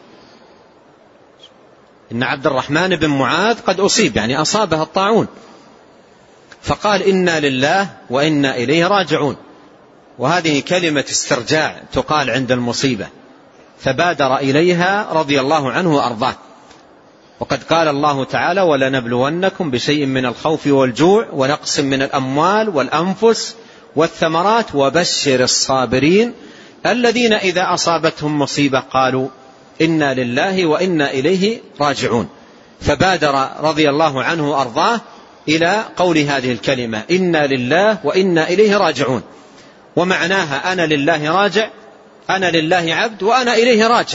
إن عبد الرحمن بن معاذ قد أصيب، يعني أصابه الطاعون. فقال: إنا لله وإنا إليه راجعون. وهذه كلمة استرجاع تقال عند المصيبة، فبادر إليها رضي الله عنه وأرضاه. وقد قال الله تعالى: ولنبلونكم بشيء من الخوف والجوع ونقص من الأموال والأنفس والثمرات وبشر الصابرين الذين إذا أصابتهم مصيبة قالوا إنا لله وإنا إليه راجعون. فبادر رضي الله عنه وأرضاه إلى قول هذه الكلمة: إنا لله وإنا إليه راجعون، ومعناها أنا لله راجع، أنا لله عبد، وأنا إليه راجع.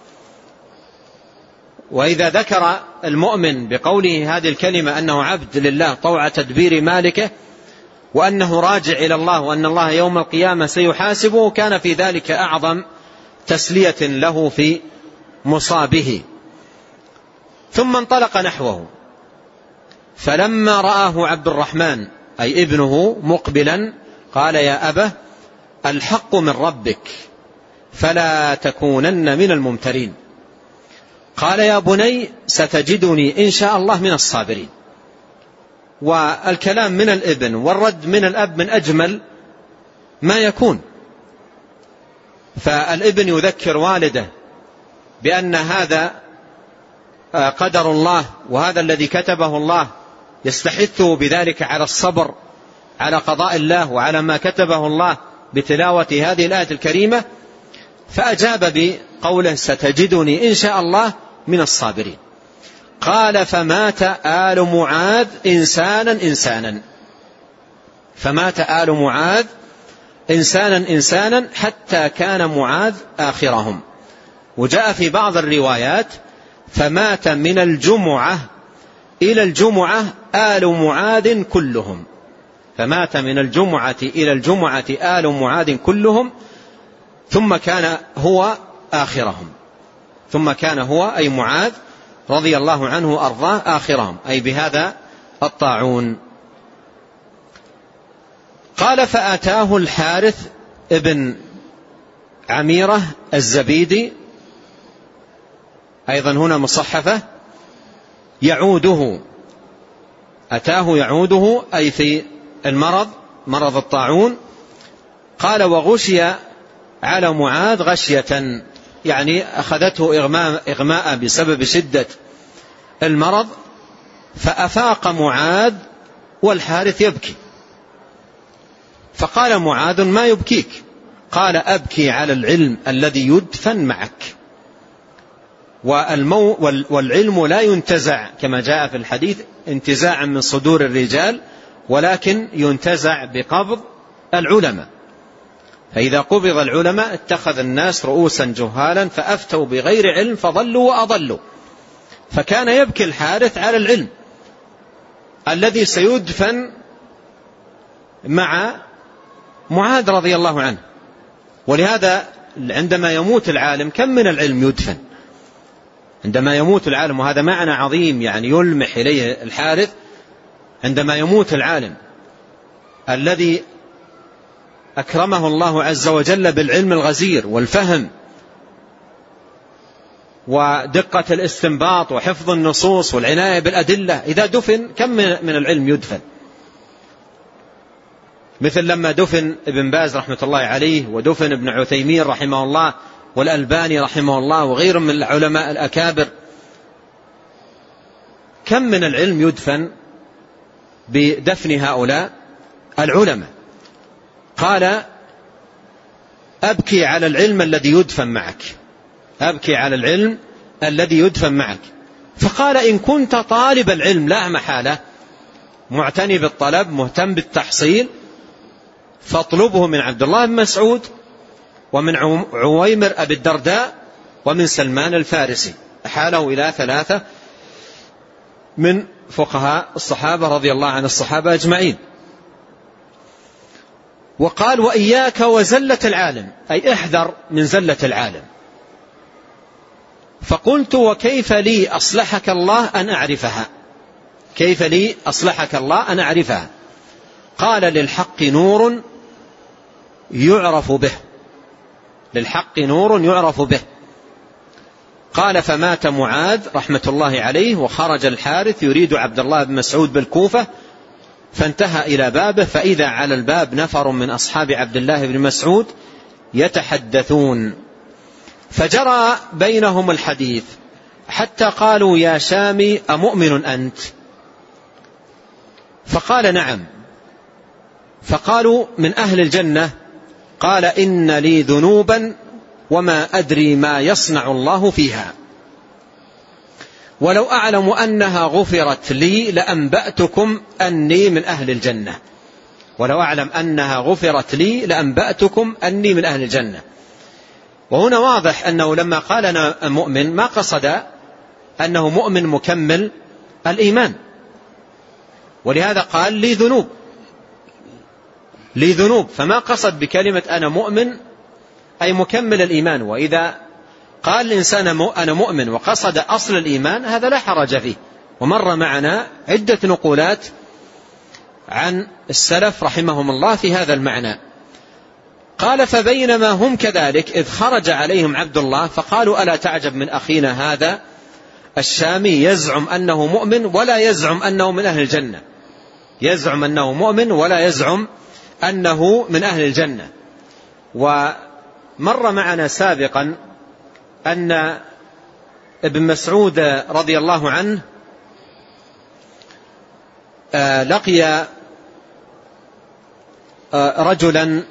وإذا ذكر المؤمن بقوله هذه الكلمة أنه عبد لله طوع تدبير مالكه، وأنه راجع إلى الله، وأن الله يوم القيامة سيحاسبه، كان في ذلك أعظم تسلية له في مصابه. ثم انطلق نحوه، فلما رآه عبد الرحمن أي ابنه مقبلا قال: يا أبه الحق من ربك فلا تكونن من الممترين. قال: يا بني ستجدني إن شاء الله من الصابرين. والكلام من الابن والرد من الأب من أجمل ما يكون. فالابن يذكر والده بأن هذا قدر الله، وهذا الذي كتبه الله، يستحثه بذلك على الصبر على قضاء الله وعلى ما كتبه الله بتلاوة هذه الآية الكريمة. فأجاب بقوله: ستجدني إن شاء الله من الصابرين. قال: فمات آل معاذ إنسانا إنسانا، فمات آل معاذ إنسانا إنسانا حتى كان معاذ آخرهم. وجاء في بعض الروايات: فمات من الجمعة إلى الجمعة آل معاذ كلهم، فمات من الجمعة إلى الجمعة آل معاذ كلهم، ثم كان هو آخرهم، ثم كان هو أي معاذ رضي الله عنه وأرضاه آخرهم، أي بهذا الطاعون. قال: فأتاه الحارث ابن عميرة الزبيدي، أيضا هنا مصحفة، يعوده، أتاه يعوده أي في المرض، مرض الطاعون. قال: وغشي على معاذ غشية، يعني أخذته إغماء, إغماء بسبب شدة المرض، فأفاق معاذ والحارث يبكي. فقال معاذ: ما يبكيك؟ قال: أبكي على العلم الذي يدفن معك. والمو والعلم لا ينتزع كما جاء في الحديث انتزاعا من صدور الرجال، ولكن ينتزع بقبض العلماء. فإذا قبض العلماء اتخذ الناس رؤوسا جهالا فأفتوا بغير علم فضلوا وأضلوا. فكان يبكي الحارث على العلم الذي سيدفن مع معاذ رضي الله عنه. ولهذا عندما يموت العالم كم من العلم يدفن عندما يموت العالم، وهذا معنى عظيم يعني يلمح إليه الحارث. عندما يموت العالم الذي أكرمه الله عز وجل بالعلم الغزير والفهم ودقة الاستنباط وحفظ النصوص والعناية بالأدلة، إذا دفن كم من العلم يدفن؟ مثل لما دفن ابن باز رحمة الله عليه، ودفن ابن عثيمين رحمه الله، والألباني رحمه الله، وغيرهم من العلماء الأكابر. كم من العلم يدفن بدفن هؤلاء العلماء. قال: أبكي على العلم الذي يدفن معك، أبكي على العلم الذي يدفن معك. فقال: إن كنت طالب العلم لا محالة، معتني بالطلب مهتم بالتحصيل، فاطلبه من عبد الله بن مسعود، ومن عويمر أبي الدرداء، ومن سلمان الفارسي. أحاله إلى ثلاثة من فقهاء الصحابة رضي الله عن الصحابة أجمعين. وقال: وإياك وزلة العالم، أي احذر من زلة العالم. فقلت: وكيف لي أصلحك الله أن أعرفها؟ كيف لي أصلحك الله أن أعرفها؟ قال: للحق نور يعرف به، للحق نور يعرف به. قال: فمات معاذ رحمة الله عليه، وخرج الحارث يريد عبد الله بن مسعود بالكوفة، فانتهى إلى بابه فإذا على الباب نفر من أصحاب عبد الله بن مسعود يتحدثون، فجرى بينهم الحديث حتى قالوا: يا شامي أمؤمن أنت؟ فقال: نعم. فقالوا: من أهل الجنة؟ قال: إن لي ذنوبا وما أدري ما يصنع الله فيها، ولو أعلم أنها غفرت لي لأنبأتكم أني من أهل الجنة. ولو أعلم أنها غفرت لي لأنبأتكم أني من أهل الجنة. وهنا واضح أنه لما قال أنا مؤمن ما قصد أنه مؤمن مكمل الإيمان، ولهذا قال: لي ذنوب، لي ذنوب، فما قصد بكلمة أنا مؤمن أي مكمل الإيمان. وإذا قال الإنسان أنا مؤمن وقصد أصل الإيمان هذا لا حرج فيه. ومر معنا عدة نقولات عن السلف رحمهم الله في هذا المعنى. قال: فبينما هم كذلك إذ خرج عليهم عبد الله فقالوا: ألا تعجب من أخينا هذا الشامي يزعم أنه مؤمن ولا يزعم أنه من أهل الجنة، يزعم أنه مؤمن ولا يزعم أنه من أهل الجنة. ومر معنا سابقا أن ابن مسعود رضي الله عنه لقي رجلا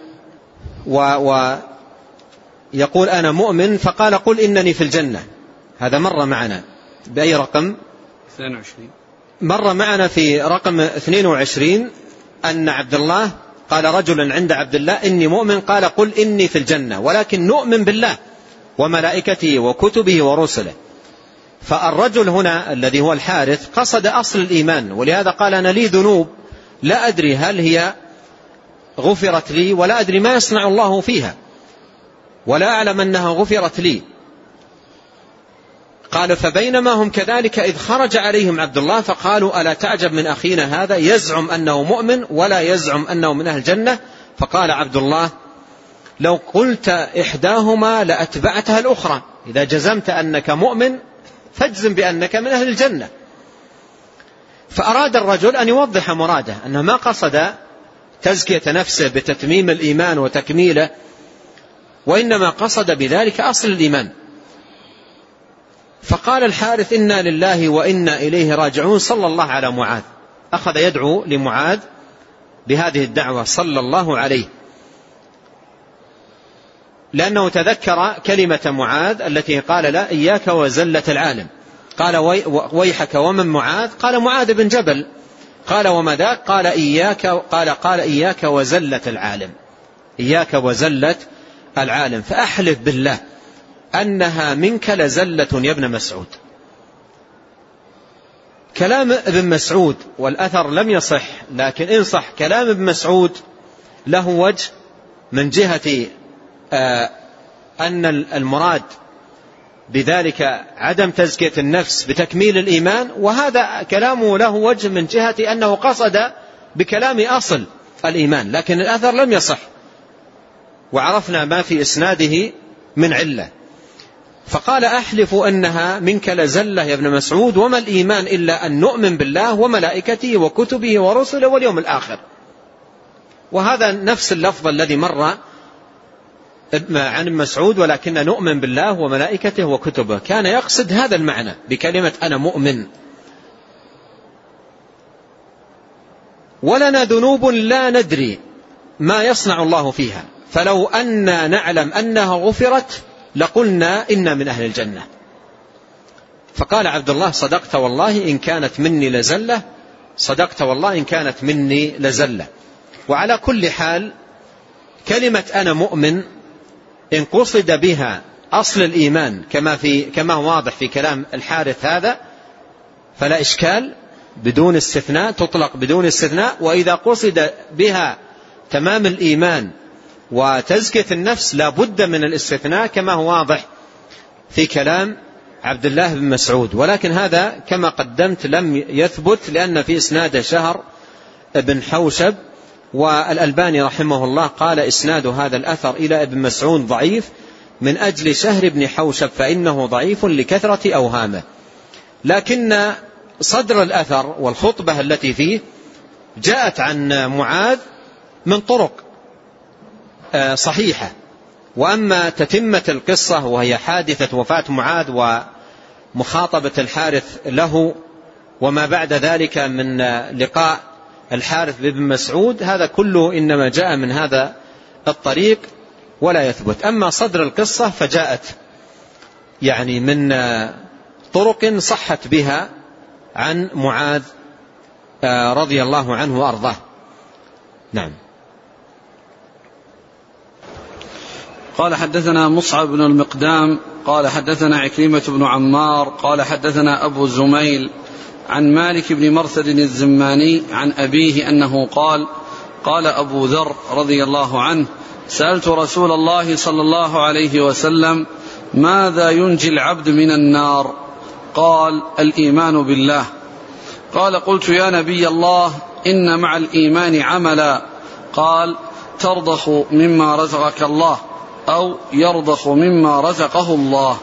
ويقول أنا مؤمن، فقال: قل إنني في الجنة. هذا مر معنا بأي رقم؟ اثنين وعشرين. مر معنا في رقم اثنين وعشرين أن عبد الله قال رجل عند عبد الله: إني مؤمن، قال: قل إني في الجنة، ولكن نؤمن بالله وملائكته وكتبه ورسله. فالرجل هنا الذي هو الحارث قصد أصل الإيمان، ولهذا قال: أنا لي ذنوب لا أدري هل هي غفرت لي ولا أدري ما يصنع الله فيها، ولا أعلم أنها غفرت لي. قال: فبينما هم كذلك إذ خرج عليهم عبد الله فقالوا: ألا تعجب من أخينا هذا يزعم أنه مؤمن ولا يزعم أنه من أهل الجنة. فقال عبد الله: لو قلت إحداهما لأتبعتها الأخرى، إذا جزمت أنك مؤمن فاجزم بأنك من أهل الجنة. فأراد الرجل أن يوضح مراده، أنه ما قصد تزكية نفسه بتتميم الإيمان وتكميله، وإنما قصد بذلك أصل الإيمان. فقال الحارث: إنا لله وإنا إليه راجعون، صلى الله على معاذ. أخذ يدعو لمعاذ بهذه الدعوة صلى الله عليه، لأنه تذكر كلمة معاذ التي قال: لا إياك وزلة العالم. قال: ويحك ومن معاذ؟ قال: معاذ بن جبل. قال: وما ذاك؟ قال: إياك قال قال إياك وزلة العالم، إياك وزلة العالم، فأحلف بالله أنها منك لزلة يا ابن مسعود. كلام ابن مسعود والأثر لم يصح، لكن إن صح كلام ابن مسعود له وجه من جهة أن المراد بذلك عدم تزكية النفس بتكميل الإيمان، وهذا كلامه له وجه من جهة أنه قصد بكلام أصل الإيمان، لكن الأثر لم يصح، وعرفنا ما في إسناده من علة. فقال: أحلف أنها منك لزلة يا ابن مسعود، وما الإيمان إلا أن نؤمن بالله وملائكته وكتبه ورسله واليوم الآخر. وهذا نفس اللفظ الذي مر عن مسعود، ولكن نؤمن بالله وملائكته وكتبه، كان يقصد هذا المعنى بكلمة أنا مؤمن. ولنا ذنوب لا ندري ما يصنع الله فيها، فلو أننا نعلم أنها غفرت لقلنا إنا من أهل الجنة. فقال عبد الله: صدقت والله إن كانت مني لزلة، صدقت والله إن كانت مني لزلة. وعلى كل حال كلمة أنا مؤمن إن قصد بها أصل الإيمان كما في كما هو واضح في كلام الحارث هذا فلا إشكال، بدون استثناء، تطلق بدون استثناء. وإذا قصد بها تمام الإيمان وتزكية النفس لا بد من الاستثناء كما هو واضح في كلام عبد الله بن مسعود. ولكن هذا كما قدمت لم يثبت، لأن في إسناد شهر بن حوشب، والألباني رحمه الله قال إسناد هذا الأثر إلى ابن مسعود ضعيف من أجل شهر بن حوشب فإنه ضعيف لكثرة أوهامه. لكن صدر الأثر والخطبة التي فيه جاءت عن معاذ من طرق صحيحة. وأما تتمة القصة وهي حادثة وفاة معاذ ومخاطبة الحارث له وما بعد ذلك من لقاء الحارث بن مسعود، هذا كله إنما جاء من هذا الطريق ولا يثبت. أما صدر القصة فجاءت يعني من طرق صحت بها عن معاذ رضي الله عنه وأرضاه. نعم. قال حدثنا مصعب بن المقدام قال حدثنا عكرمة بن عمار قال حدثنا أبو زميل عن مالك بن مرثد الزماني عن أبيه أنه قال قال أبو ذر رضي الله عنه سألت رسول الله صلى الله عليه وسلم ماذا ينجي العبد من النار؟ قال الإيمان بالله. قال قلت يا نبي الله إن مع الإيمان عملا. قال ترضخ مما رزقك الله أو يرضخ مما رزقه الله.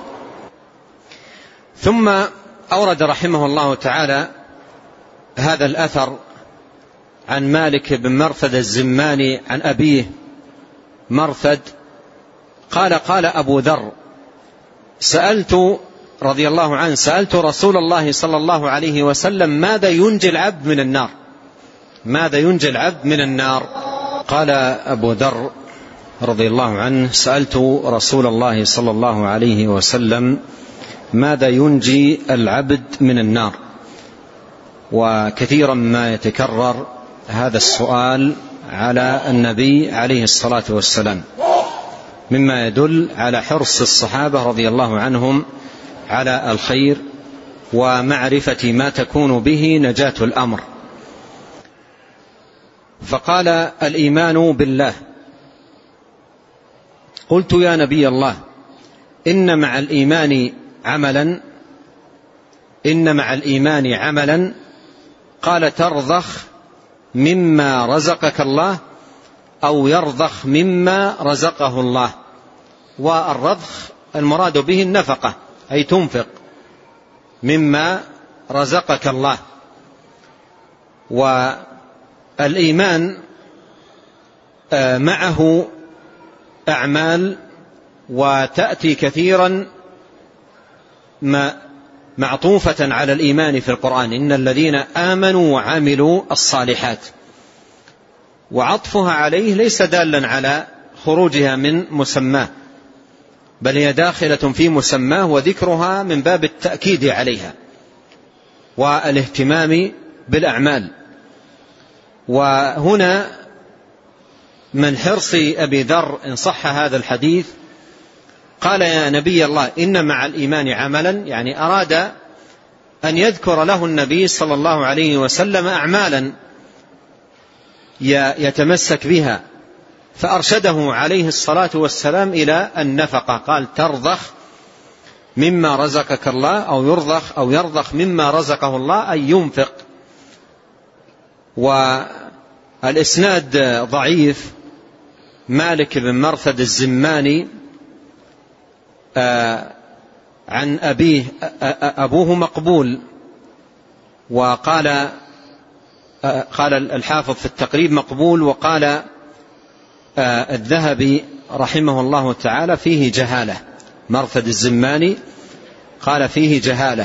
ثم أورد رحمه الله تعالى هذا الأثر عن مالك بن مرثد الزماني عن أبيه مرثد قال قال أبو ذر سألت رضي الله عنه سألت رسول الله صلى الله عليه وسلم ماذا ينجي العبد من النار؟ ماذا ينجي العبد من النار؟ قال أبو ذر رضي الله عنه سألت رسول الله صلى الله عليه وسلم ماذا ينجي العبد من النار. وكثيرا ما يتكرر هذا السؤال على النبي عليه الصلاة والسلام، مما يدل على حرص الصحابة رضي الله عنهم على الخير ومعرفة ما تكون به نجاة الأمر. فقال الإيمان بالله. قلت يا نبي الله إن مع الإيمان عملا إن مع الإيمان عملا قال ترضخ مما رزقك الله أو يرضخ مما رزقه الله. والرضخ المراد به النفقة، أي تنفق مما رزقك الله. والإيمان معه أعمال وتأتي كثيرا معطوفة على الإيمان في القرآن، إن الذين آمنوا وعملوا الصالحات، وعطفها عليه ليس دالا على خروجها من مسماه، بل هي داخلة في مسماه، وذكرها من باب التأكيد عليها والاهتمام بالأعمال. وهنا من حرص أبي ذر إن صح هذا الحديث قال يا نبي الله إن مع الإيمان عملا، يعني أراد أن يذكر له النبي صلى الله عليه وسلم أعمالا يتمسك بها، فأرشده عليه الصلاة والسلام إلى النفقة. قال ترضخ مما رزقك الله أو يرضخ أو يرضخ مما رزقه الله، أي ينفق. والإسناد ضعيف. مالك بن مرثد الزماني عن أبيه أبوه مقبول، وقال قال الحافظ في التقريب مقبول، وقال الذهبي رحمه الله تعالى فيه جهالة. مرثد الزماني قال فيه جهالة،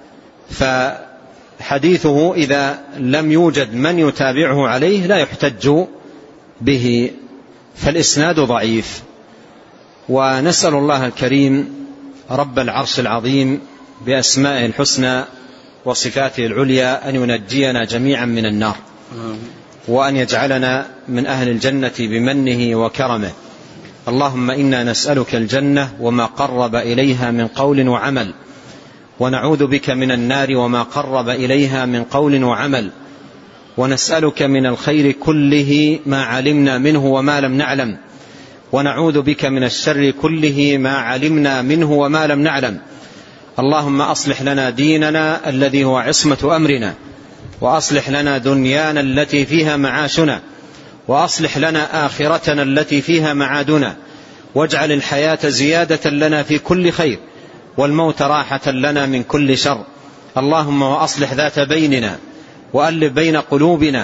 فحديثه إذا لم يوجد من يتابعه عليه لا يحتج به، فالإسناد ضعيف. ونسأل الله الكريم رب العرش العظيم بأسمائه الحسنى وصفاته العليا أن ينجينا جميعا من النار، وأن يجعلنا من أهل الجنة بمنه وكرمه. اللهم إنا نسألك الجنة وما قرب إليها من قول وعمل، ونعوذ بك من النار وما قرب إليها من قول وعمل، ونسألك من الخير كله ما علمنا منه وما لم نعلم، ونعوذ بك من الشر كله ما علمنا منه وما لم نعلم. اللهم أصلح لنا ديننا الذي هو عصمة أمرنا، وأصلح لنا دنيانا التي فيها معاشنا، وأصلح لنا آخرتنا التي فيها معادنا، واجعل الحياة زيادة لنا في كل خير، والموت راحة لنا من كل شر. اللهم وأصلح ذات بيننا، وألف بين قلوبنا،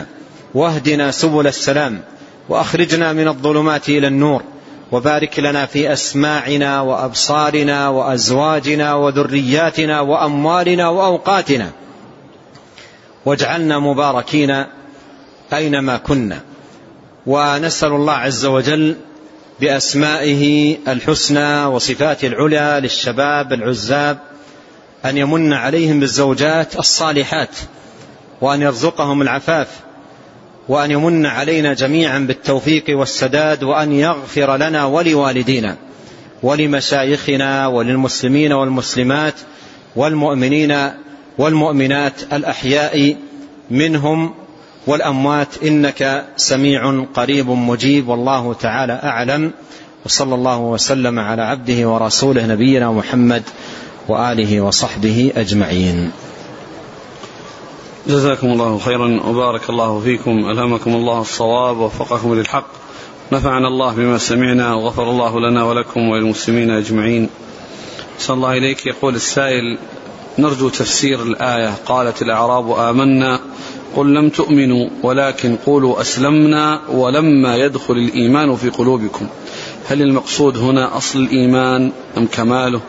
واهدنا سبل السلام وأخرجنا من الظلمات إلى النور وبارك لنا في أسماعنا وأبصارنا وأزواجنا وذرياتنا وأموالنا وأوقاتنا واجعلنا مباركين أينما كنا. ونسأل الله عز وجل بأسمائه الحسنى وصفاته العلى للشباب العزاب أن يمن عليهم بالزوجات الصالحات وأن يرزقهم العفاف وأن يمن علينا جميعا بالتوفيق والسداد وأن يغفر لنا ولوالدينا ولمشايخنا وللمسلمين والمسلمات والمؤمنين والمؤمنات الأحياء منهم والأموات إنك سميع قريب مجيب. والله تعالى أعلم، وصلى الله وسلم على عبده ورسوله نبينا محمد وآله وصحبه أجمعين. جزاكم الله خيرا وبارك الله فيكم، ألهمكم الله الصواب ووفقكم للحق، نفعنا الله بما سمعنا وغفر الله لنا ولكم وللمسلمين أجمعين. صلى الله إليك. يقول السائل: نرجو تفسير الآية قالت الأعراب آمنا قل لم تؤمنوا ولكن قولوا أسلمنا ولما يدخل الإيمان في قلوبكم، هل المقصود هنا أصل الإيمان أم كماله؟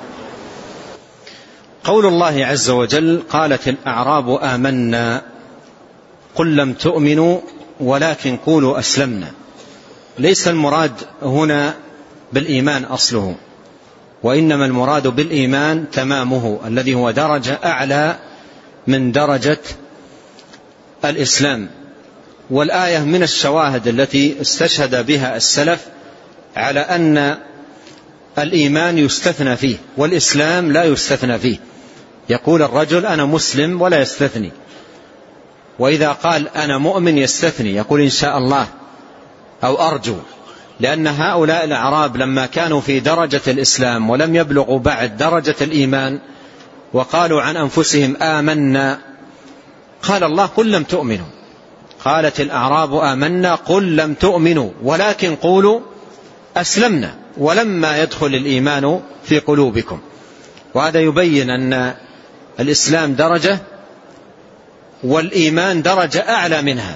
قول الله عز وجل قالت الأعراب آمنا قل لم تؤمنوا ولكن قولوا أسلمنا، ليس المراد هنا بالإيمان أصله، وإنما المراد بالإيمان تمامه الذي هو درجة أعلى من درجة الإسلام. والآية من الشواهد التي استشهد بها السلف على أن الإيمان يستثنى فيه والإسلام لا يستثنى فيه. يقول الرجل أنا مسلم ولا يستثني، وإذا قال أنا مؤمن يستثني، يقول إن شاء الله أو أرجو، لأن هؤلاء الأعراب لما كانوا في درجة الإسلام ولم يبلغوا بعد درجة الإيمان وقالوا عن أنفسهم آمنا، قال الله قل لم تؤمنوا. قالت الأعراب آمنا قل لم تؤمنوا ولكن قولوا أسلمنا ولما يدخل الإيمان في قلوبكم. وهذا يبين أن الإسلام درجة والإيمان درجة أعلى منها.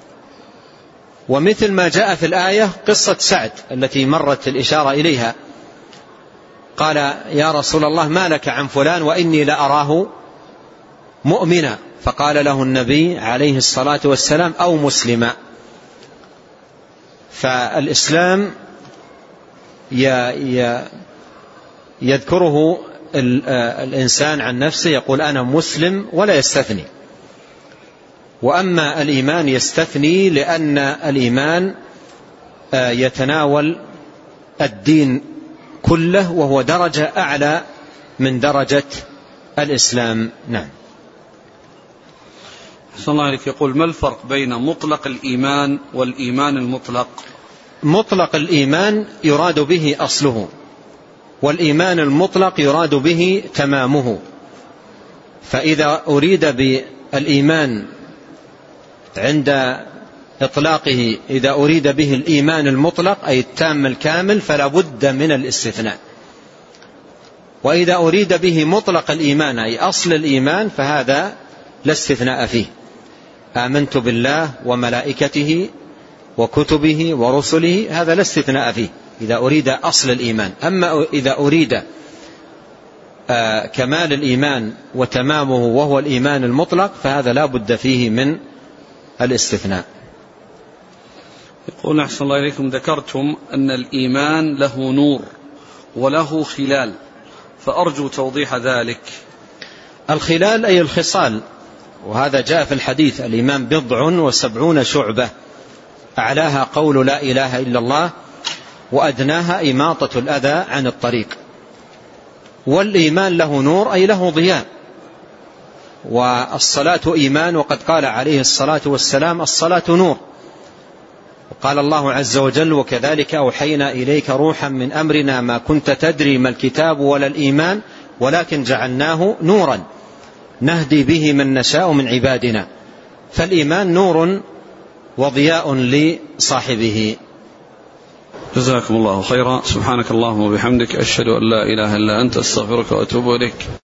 ومثل ما جاء في الآية قصة سعد التي مرت الإشارة إليها، قال يا رسول الله ما لك عن فلان وإني لأراه مؤمنا، فقال له النبي عليه الصلاة والسلام أو مسلما. فالإسلام يذكره الإنسان عن نفسه، يقول أنا مسلم ولا يستثني. وأما الإيمان يستثني، لأن الإيمان يتناول الدين كله وهو درجة أعلى من درجة الإسلام. نعم. صلى الله عليك. يقول ما الفرق بين مطلق الإيمان والإيمان المطلق؟ مطلق الإيمان يراد به أصله، والإيمان المطلق يراد به تمامه. فإذا أريد بالإيمان عند إطلاقه، إذا أريد به الإيمان المطلق أي التام الكامل فلا بد من الاستثناء. وإذا أريد به مطلق الإيمان أي أصل الإيمان فهذا لا استثناء فيه. آمنت بالله وملائكته وكتبه ورسله، هذا لا استثناء فيه إذا أريد أصل الإيمان. أما إذا أريد آه كمال الإيمان وتمامه وهو الإيمان المطلق فهذا لا بد فيه من الاستثناء. يقول أحسن الله إليكم: ذكرتم أن الإيمان له نور وله خلال، فأرجو توضيح ذلك. الخلال أي الخصال، وهذا جاء في الحديث: الإيمان بضع وسبعون شعبة، أعلاها قول لا إله إلا الله وأدناها إماطة الأذى عن الطريق. والإيمان له نور أي له ضياء. والصلاة إيمان، وقد قال عليه الصلاة والسلام الصلاة نور. وقال الله عز وجل: وكذلك أوحينا إليك روحا من أمرنا ما كنت تدري ما الكتاب ولا الإيمان ولكن جعلناه نورا نهدي به من نشاء من عبادنا. فالإيمان نور وضياء لصاحبه. جزاكم الله خيرا. سبحانك اللهم وبحمدك، أشهد أن لا إله إلا أنت، أستغفرك وأتوب إليك.